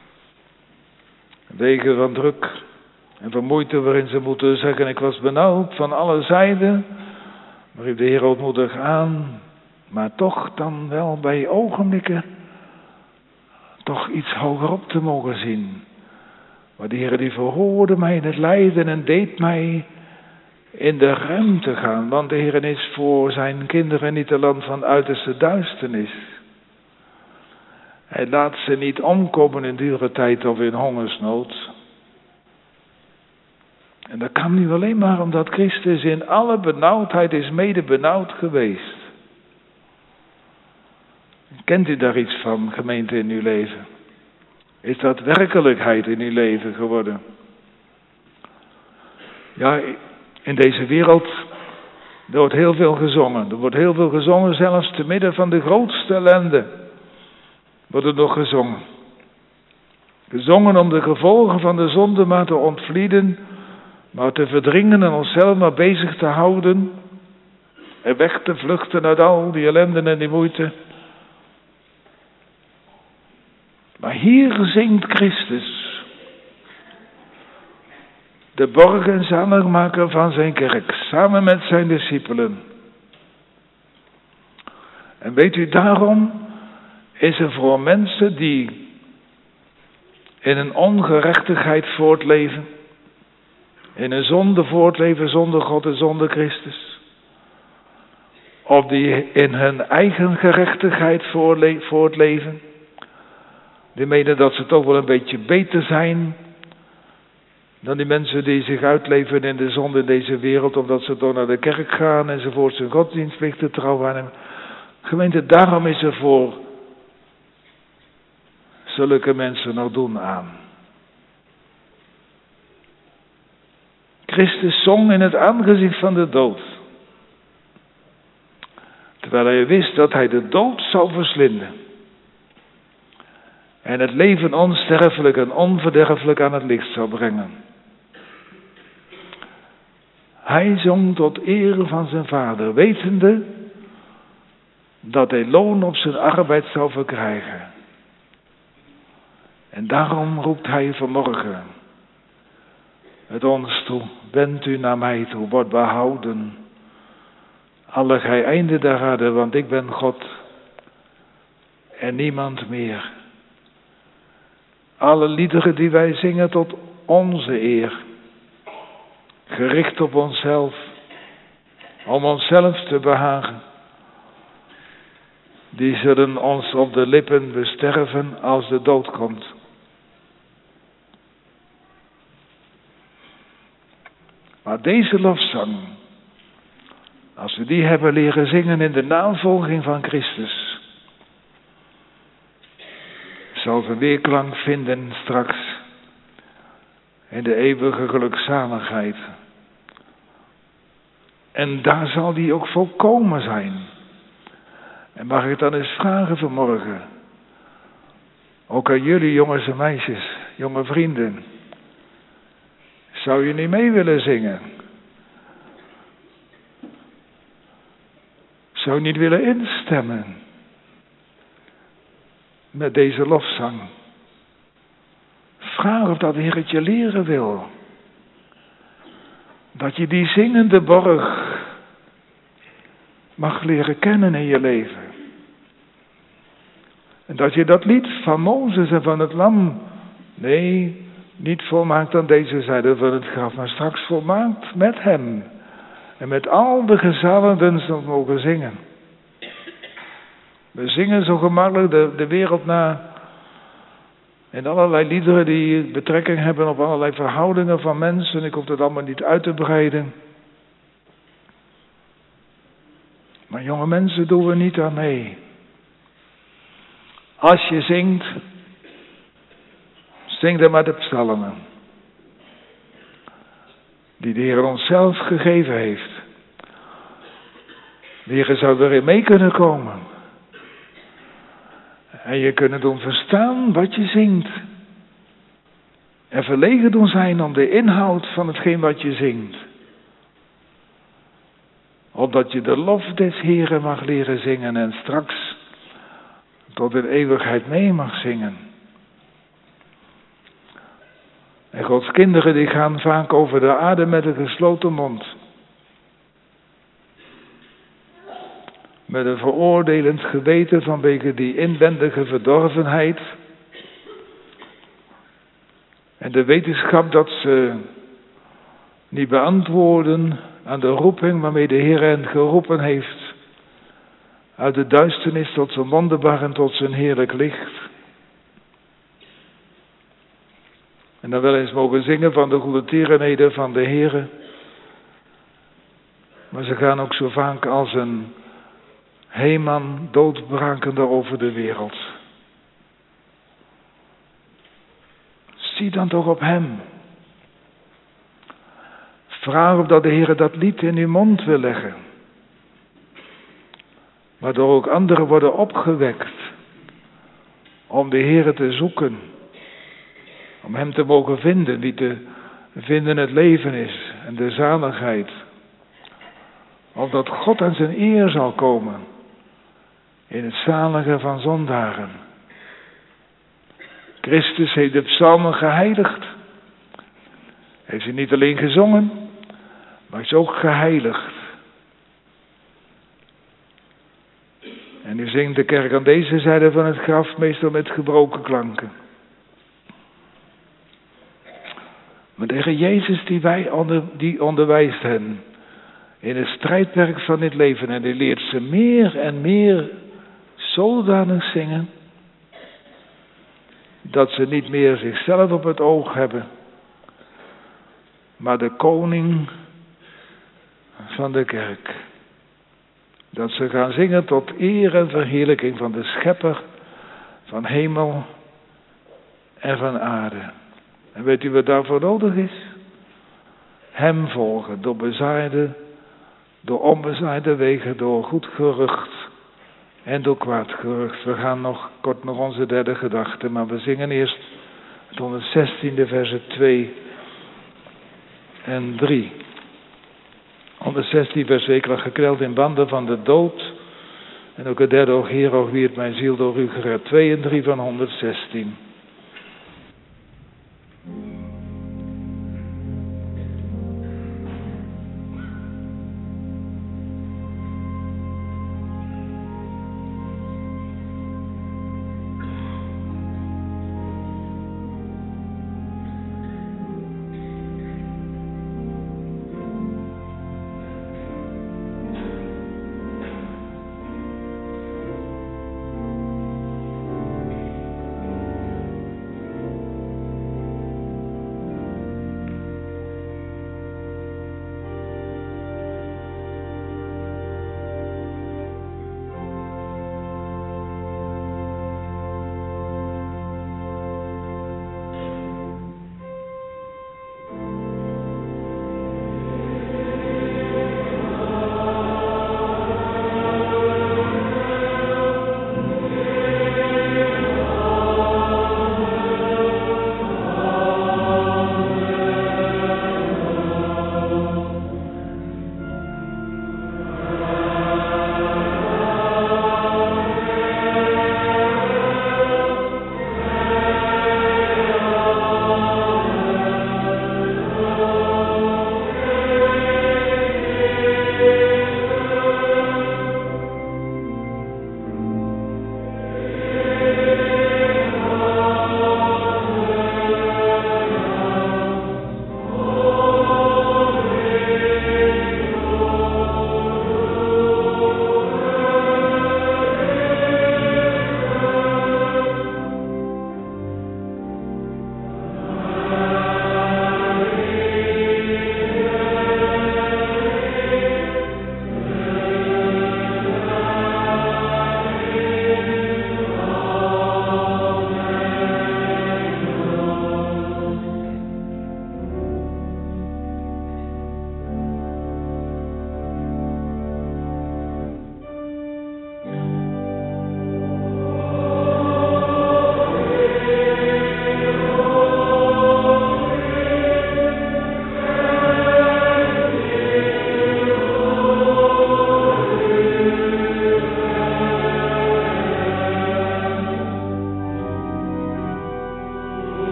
Wegen van druk en van moeite, waarin ze moeten zeggen, ik was benauwd van alle zijden. Maar riep de Heer ootmoedig aan, maar toch dan wel bij ogenblikken toch iets hoger op te mogen zien. Maar de Heer die verhoorde mij in het lijden en deed mij in de ruimte gaan. Want de Heer is voor zijn kinderen niet een land van uiterste duisternis. Hij laat ze niet omkomen in dure tijd of in hongersnood. En dat kan nu alleen maar omdat Christus in alle benauwdheid is mede benauwd geweest. Kent u daar iets van, gemeente, in uw leven? Is dat werkelijkheid in uw leven geworden? Ja, in deze wereld er wordt heel veel gezongen. Er wordt heel veel gezongen, zelfs te midden van de grootste ellende wordt er nog gezongen. Gezongen om de gevolgen van de zonde maar te ontvlieden, maar te verdringen en onszelf maar bezig te houden en weg te vluchten uit al die ellende en die moeite. Maar hier zingt Christus, de borg en zaligmaker van zijn kerk, samen met zijn discipelen. En weet u, daarom is er voor mensen die in een ongerechtigheid voortleven, in een zonde voortleven zonder God en zonder Christus, of die in hun eigen gerechtigheid voortleven, die menen dat ze toch wel een beetje beter zijn dan die mensen die zich uitleven in de zonde in deze wereld, omdat ze toch naar de kerk gaan enzovoort, zijn godsdienstplichten trouw aannemen. Gemeente, daarom is er voor zulke mensen nog doen aan. Christus zong in het aangezicht van de dood, terwijl hij wist dat hij de dood zou verslinden. En het leven onsterfelijk en onverderfelijk aan het licht zou brengen. Hij zong tot eer van zijn Vader, wetende dat hij loon op zijn arbeid zou verkrijgen. En daarom roept hij vanmorgen met ons toe, wend u naar mij toe, word behouden. Alle gij einde der aarde, want ik ben God en niemand meer. Alle liederen die wij zingen tot onze eer, gericht op onszelf, om onszelf te behagen, die zullen ons op de lippen besterven als de dood komt. Maar deze lofzang, als we die hebben leren zingen in de navolging van Christus, zal zijn weerklank vinden straks in de eeuwige gelukzaligheid. En daar zal die ook volkomen zijn. En mag ik dan eens vragen vanmorgen, ook aan jullie jongens en meisjes, jonge vrienden, zou je niet mee willen zingen? Zou je niet willen instemmen met deze lofzang? Vraag of dat de Heer het je leren wil. Dat je die zingende borg mag leren kennen in je leven. En dat je dat lied van Mozes en van het lam, nee, niet volmaakt aan deze zijde van het graf, maar straks volmaakt met hem. En met al de gezalfden zullen mogen zingen. We zingen zo gemakkelijk de wereld na. En allerlei liederen die betrekking hebben op allerlei verhoudingen van mensen. Ik hoef dat allemaal niet uit te breiden. Maar jonge mensen, doen we niet aan mee. Als je zingt, zing dan maar de psalmen. Die de Heer ons zelf gegeven heeft. De Heer zou erin mee kunnen komen. En je kunnen doen verstaan wat je zingt. En verlegen doen zijn om de inhoud van hetgeen wat je zingt. Opdat je de lof des Heeren mag leren zingen en straks tot in eeuwigheid mee mag zingen. En Gods kinderen die gaan vaak over de aarde met een gesloten mond. Met een veroordelend geweten vanwege die inwendige verdorvenheid. En de wetenschap dat ze niet beantwoorden aan de roeping waarmee de Heer hen geroepen heeft. Uit de duisternis tot zijn wonderbaar en tot zijn heerlijk licht. En dan wel eens mogen zingen van de goede tierenheden van de Heer. Maar ze gaan ook zo vaak als een Heeman doodbrakender over de wereld. Zie dan toch op hem. Vraag of dat de Heer dat lied in uw mond wil leggen. Waardoor ook anderen worden opgewekt. Om de Heer te zoeken. Om hem te mogen vinden. Wie te vinden het leven is. En de zaligheid. Opdat God aan zijn eer zal komen. In het zalige van zondaren. Christus heeft de psalmen geheiligd. Heeft ze niet alleen gezongen, maar is ook geheiligd. En nu zingt de kerk aan deze zijde van het graf meestal met gebroken klanken. Maar de Heer Jezus die onderwijst hen in het strijdperk van dit leven. En die leert ze meer en meer zodanig zingen. Dat ze niet meer zichzelf op het oog hebben. Maar de koning van de kerk. Dat ze gaan zingen tot eer en verheerlijking van de schepper van hemel en van aarde. En weet u wat daarvoor nodig is? Hem volgen, door bezaaide, door onbezaaide wegen, door goed gerucht en door kwaad gerucht. We gaan nog kort nog onze derde gedachte, maar we zingen eerst het 116e versen 2 en 3. 116 vers 2, ik lag gekreld in banden van de dood. En ook het derde, o Heer, o wie het mijn ziel door u gered. 2 en 3 van 116.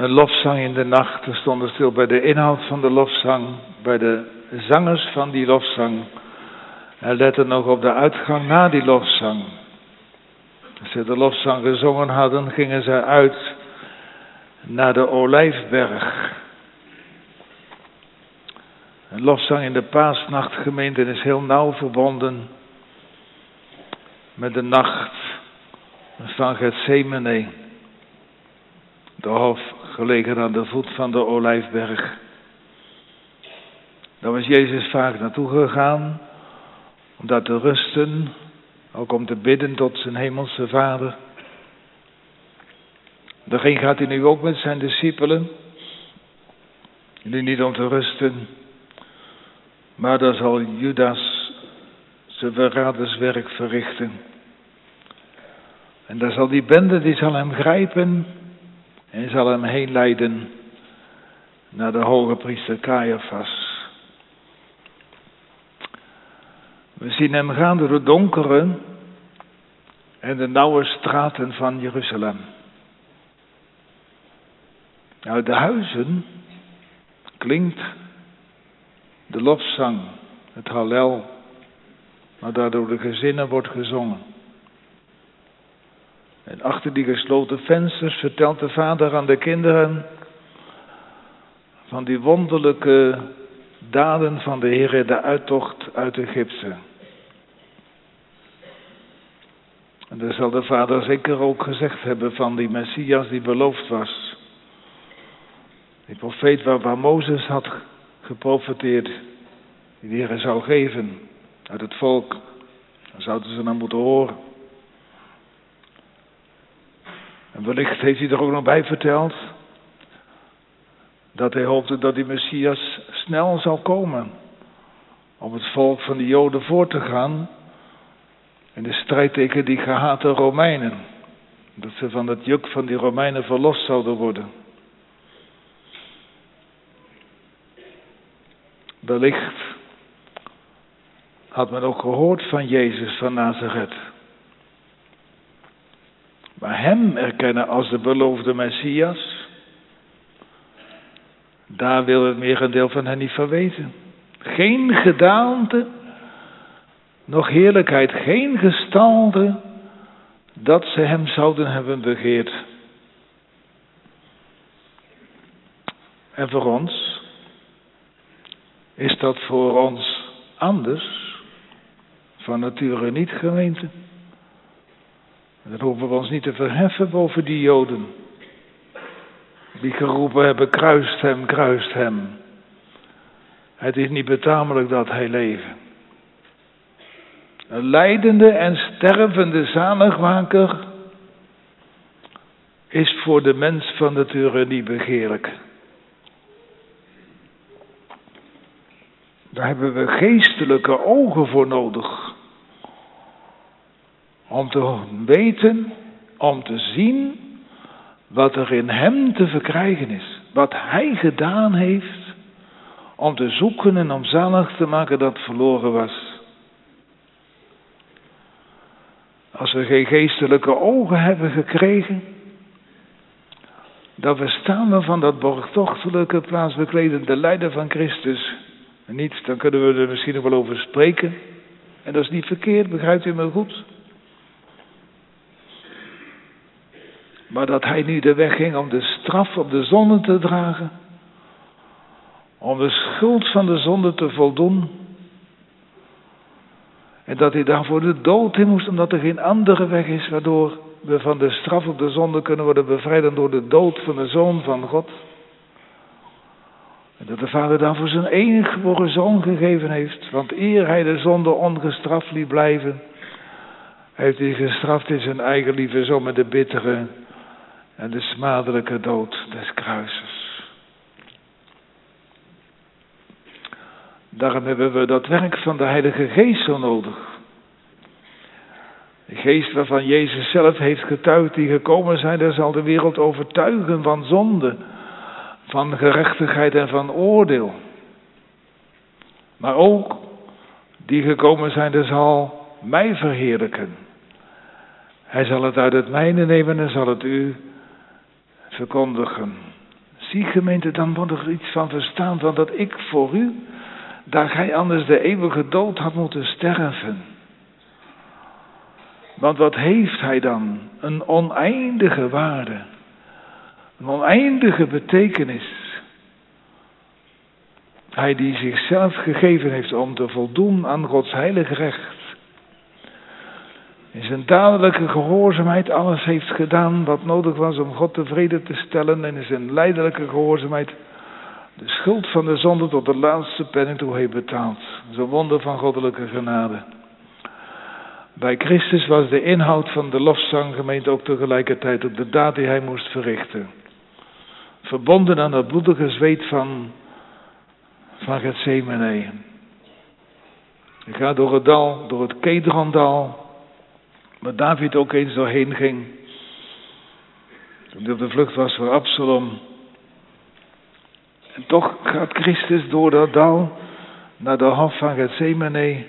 een lofzang in de nacht. We stonden stil bij de inhoud van de lofzang, bij de zangers van die lofzang. En letten nog op de uitgang na die lofzang. Als ze de lofzang gezongen hadden, gingen ze uit naar de Olijfberg. Een lofzang in de Paasnachtgemeente is heel nauw verbonden met de nacht van Getsemane. De hof gelegen aan de voet van de Olijfberg. Daar was Jezus vaak naartoe gegaan om daar te rusten, ook om te bidden tot zijn hemelse Vader. Daarheen gaat hij nu ook met zijn discipelen. Nu niet om te rusten, maar daar zal Judas zijn verraderswerk verrichten. En daar zal die bende, die zal hem grijpen en zal hem heen leiden naar de hoge priester Caiaphas. We zien hem gaan door de donkere en de nauwe straten van Jeruzalem. Uit de huizen klinkt de lofzang, het Hallel, maar daardoor de gezinnen wordt gezongen. En achter die gesloten vensters vertelt de vader aan de kinderen van die wonderlijke daden van de Heer, de uittocht uit Egypte. En daar zal de vader zeker ook gezegd hebben van die Messias die beloofd was. Die profeet waar Mozes had geprofeteerd, die de Heer zou geven uit het volk. Dan zouden ze naar moeten horen. En wellicht heeft hij er ook nog bij verteld dat hij hoopte dat die Messias snel zou komen om het volk van de Joden voor te gaan in de strijd tegen die gehate Romeinen. Dat ze van het juk van die Romeinen verlost zouden worden. Wellicht had men ook gehoord van Jezus van Nazareth. Maar hem erkennen als de beloofde Messias, daar wil het merendeel van hen niet van weten. Geen gedaante, nog heerlijkheid, geen gestalte, dat ze hem zouden hebben begeerd. En voor ons is dat voor ons anders, van nature niet, gemeente. Dan hoeven we ons niet te verheffen boven die Joden. Die geroepen hebben, kruist hem, kruist hem. Het is niet betamelijk dat hij leven. Een lijdende en stervende zaligmaker is voor de mens van nature niet begeerlijk. Daar hebben we geestelijke ogen voor nodig. Om te weten, om te zien wat er in hem te verkrijgen is. Wat hij gedaan heeft om te zoeken en om zalig te maken dat verloren was. Als we geen geestelijke ogen hebben gekregen, dan verstaan we van dat borgtochtelijke plaatsbekledende lijden van Christus niet. Dan kunnen we er misschien nog wel over spreken. En dat is niet verkeerd, begrijpt u me goed? Maar dat hij nu de weg ging om de straf op de zonde te dragen. Om de schuld van de zonde te voldoen. En dat hij daarvoor de dood in moest, omdat er geen andere weg is waardoor we van de straf op de zonde kunnen worden bevrijd dan door de dood van de Zoon van God. En dat de Vader daarvoor zijn enige geboren Zoon gegeven heeft. Want eer hij de zonde ongestraft liet blijven, heeft hij gestraft in zijn eigen lieve Zoon met de bittere en de smadelijke dood des kruises. Daarom hebben we dat werk van de Heilige Geest zo nodig. De geest waarvan Jezus zelf heeft getuigd, die gekomen zijn, daar zal de wereld overtuigen van zonde, van gerechtigheid en van oordeel. Maar ook die gekomen zijn, daar zal mij verheerlijken. Hij zal het uit het mijne nemen en zal het u verkondigen. Zie gemeente, dan wordt er iets van verstaan, want dat ik voor u, daar gij anders de eeuwige dood had moeten sterven. Want wat heeft hij dan? Een oneindige waarde. Een oneindige betekenis. Hij die zichzelf gegeven heeft om te voldoen aan Gods heilig recht. In zijn dadelijke gehoorzaamheid alles heeft gedaan wat nodig was om God tevreden te stellen. En in zijn lijdelijke gehoorzaamheid de schuld van de zonde tot de laatste penning toe heeft betaald. Zo'n wonder van goddelijke genade. Bij Christus was de inhoud van de lofzang gemeente ook tegelijkertijd op de daad die hij moest verrichten. Verbonden aan dat bloedige zweet van Getsemane. Je gaat door het dal, door het Kedrondal, waar David ook eens doorheen ging. Toen hij op de vlucht was voor Absalom. En toch gaat Christus door dat dal naar de hof van Getsemane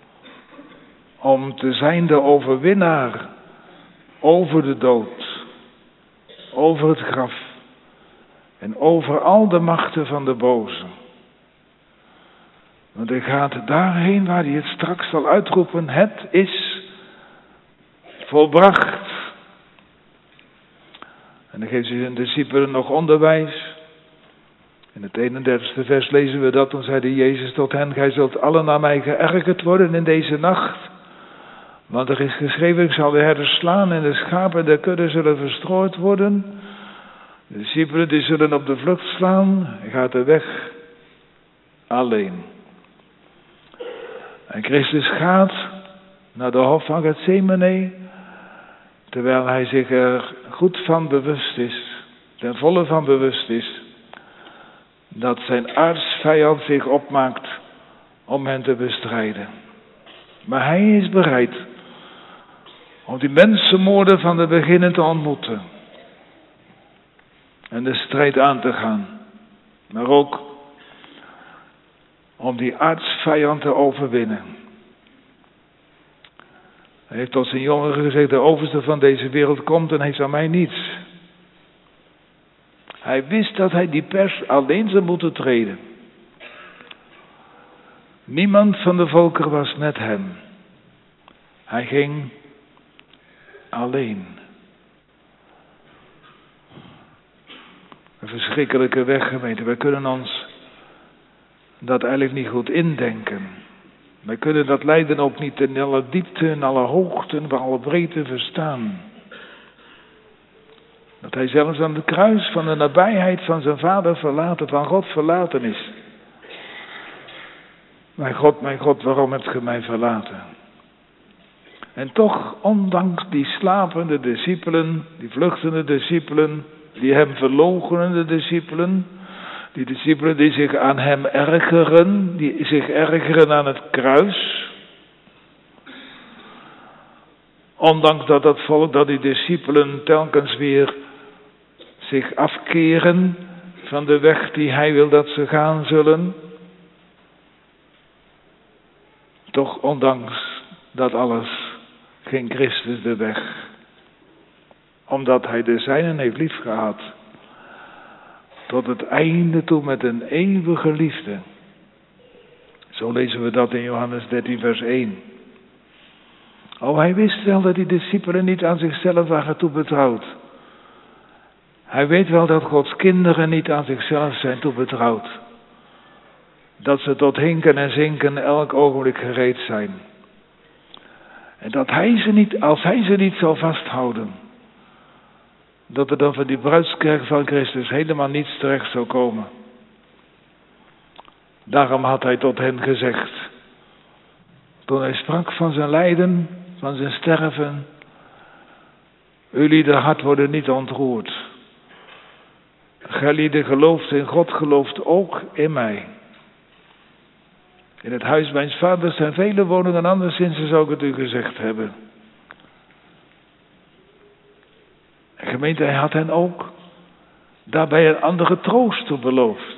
om te zijn de overwinnaar over de dood, over het graf en over al de machten van de boze. Want hij gaat daarheen waar hij het straks zal uitroepen, het is volbracht. En dan geeft hij zijn discipelen nog onderwijs. In het 31ste vers lezen we dat, toen zeide Jezus tot hen, gij zult allen naar mij geërgerd worden in deze nacht. Want er is geschreven, ik zal de herders slaan en de schapen der kudde zullen verstrooid worden. De discipelen die zullen op de vlucht slaan. Hij gaat de weg alleen. En Christus gaat naar de hof van Getsemane, terwijl hij zich er goed van bewust is, ten volle van bewust is, dat zijn aartsvijand zich opmaakt om hen te bestrijden. Maar hij is bereid om die mensenmoorden van de beginnen te ontmoeten en de strijd aan te gaan, maar ook om die aartsvijand te overwinnen. Hij heeft tot zijn jongeren gezegd, de overste van deze wereld komt en heeft aan mij niets. Hij wist dat hij die pers alleen zou moeten treden. Niemand van de volkeren was met hem. Hij ging alleen. Een verschrikkelijke weg, gemeente. Wij kunnen ons dat eigenlijk niet goed indenken. Wij kunnen dat lijden ook niet in alle diepte, in alle hoogte, in alle breedte verstaan. Dat hij zelfs aan de kruis van de nabijheid van zijn vader verlaten, van God verlaten is. Mijn God, waarom hebt ge mij verlaten? En toch, ondanks die slapende discipelen, die vluchtende discipelen, die hem verloochenende discipelen, die discipelen die zich aan hem ergeren, die zich ergeren aan het kruis. Ondanks dat volk, dat die discipelen telkens weer zich afkeren van de weg die hij wil dat ze gaan zullen. Toch ondanks dat alles ging Christus de weg. Omdat hij de zijnen heeft liefgehad. Tot het einde toe met een eeuwige liefde. Zo lezen we dat in Johannes 13 vers 1. Oh, hij wist wel dat die discipelen niet aan zichzelf waren toebetrouwd. Hij weet wel dat Gods kinderen niet aan zichzelf zijn toebetrouwd. Dat ze tot hinken en zinken elk ogenblik gereed zijn. En dat hij ze niet, als hij ze niet zou vasthouden, dat er dan van die bruidskerk van Christus helemaal niets terecht zou komen. Daarom had hij tot hen gezegd, toen hij sprak van zijn lijden, van zijn sterven, ulieder hart worden niet ontroerd. Gij gelooft in God, gelooft ook in mij. In het huis mijns vaders zijn vele woningen, anderszins zou ik het u gezegd hebben. En gemeente, hij had hen ook daarbij een andere troost toe beloofd.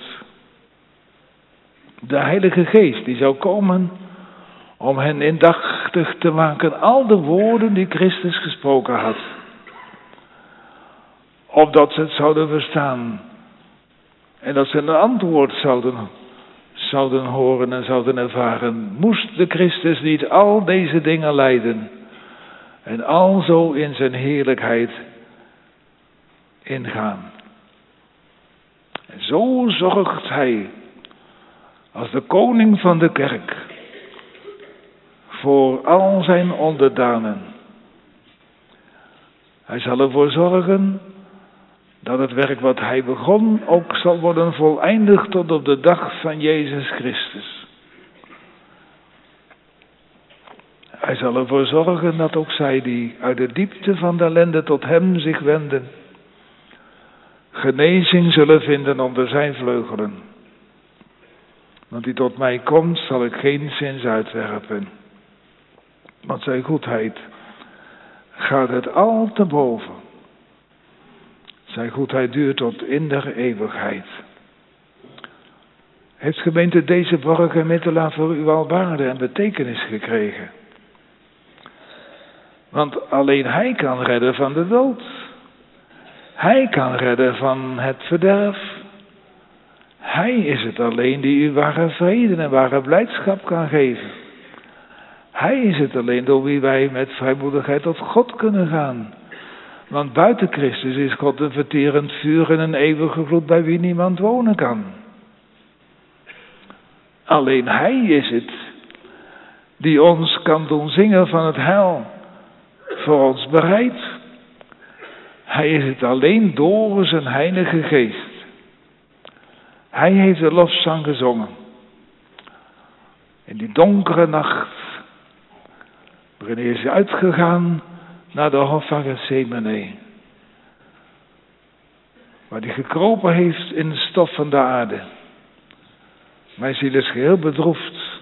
De Heilige Geest die zou komen om hen indachtig te maken al de woorden die Christus gesproken had. Opdat ze het zouden verstaan En dat ze een antwoord zouden horen en zouden ervaren. Moest de Christus niet al deze dingen lijden en alzo in zijn heerlijkheid ingaan. En zo zorgt hij als de koning van de kerk voor al zijn onderdanen. Hij zal ervoor zorgen dat het werk wat hij begon ook zal worden voleindigd tot op de dag van Jezus Christus. Hij zal ervoor zorgen dat ook zij die uit de diepte van de ellende tot hem zich wenden, genezing zullen vinden onder zijn vleugelen. Want die tot mij komt, zal ik geen zins uitwerpen. Want zijn goedheid gaat het al te boven. Zijn goedheid duurt tot in der eeuwigheid. Heeft gemeente deze borg en middelaar voor u al waarde en betekenis gekregen? Want alleen hij kan redden van de dood. Hij kan redden van het verderf. Hij is het alleen die u ware vrede en ware blijdschap kan geven. Hij is het alleen door wie wij met vrijmoedigheid tot God kunnen gaan. Want buiten Christus is God een verterend vuur en een eeuwige gloed bij wie niemand wonen kan. Alleen hij is het die ons kan doen zingen van het heil voor ons bereid. Hij is het alleen door zijn heilige geest. Hij heeft de lofzang gezongen. In die donkere nacht, waarin hij is uitgegaan naar de hof van Gethsemane, waar hij gekropen heeft in de stof van de aarde. Mijn ziel is geheel bedroefd,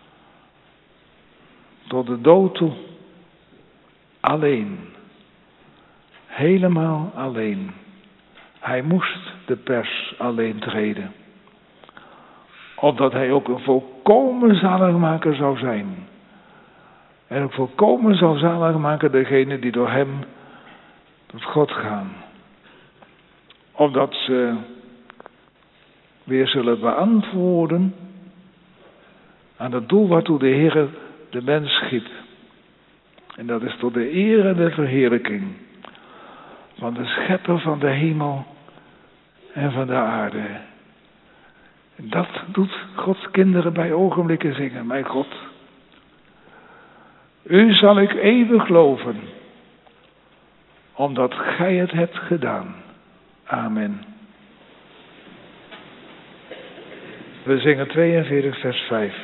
tot de dood toe, alleen, helemaal alleen. Hij moest de pers alleen treden, opdat hij ook een volkomen zaligmaker zou zijn. En ook volkomen zou zalig maken degene die door hem tot God gaan. Opdat ze weer zullen beantwoorden aan het doel waartoe de Heer de mens schiep. En dat is tot de eer en de verheerlijking van de schepper van de hemel en van de aarde. En dat doet Gods kinderen bij ogenblikken zingen. Mijn God, u zal ik eeuwig loven, omdat gij het hebt gedaan. Amen. We zingen 42 vers 5.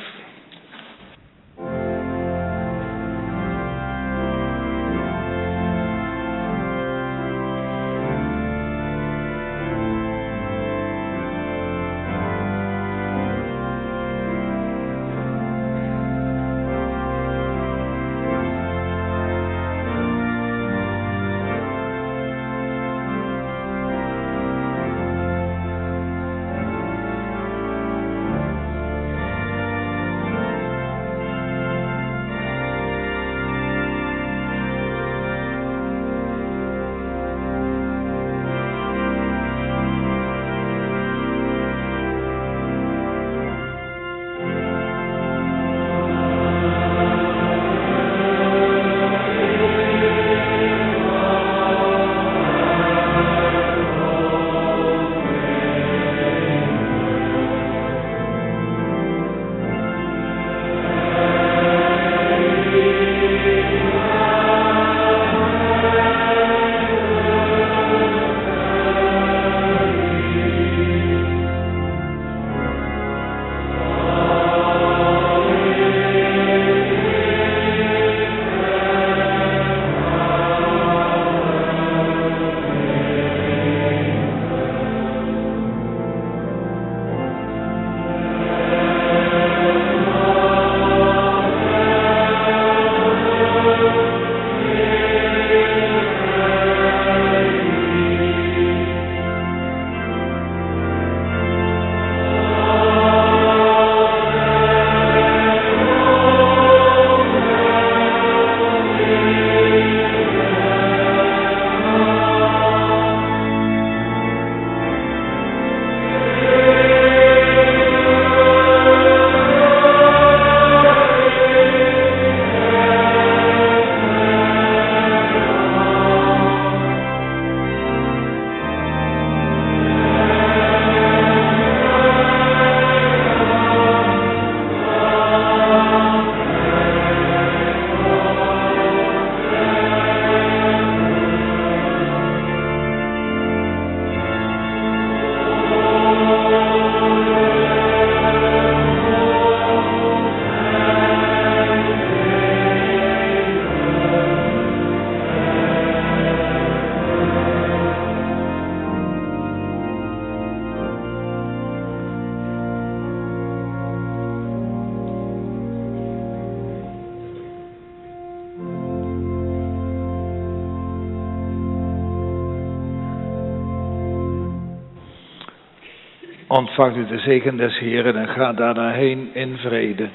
Ontvangt u de zegen des Heeren en ga daarna heen in vrede.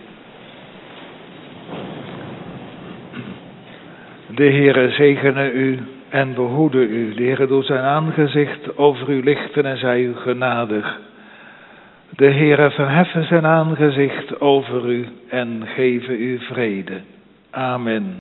De Heere zegene u en behoede u. De Heere doet zijn aangezicht over u lichten en zij u genadig. De Heere verheffen zijn aangezicht over u en geven u vrede. Amen.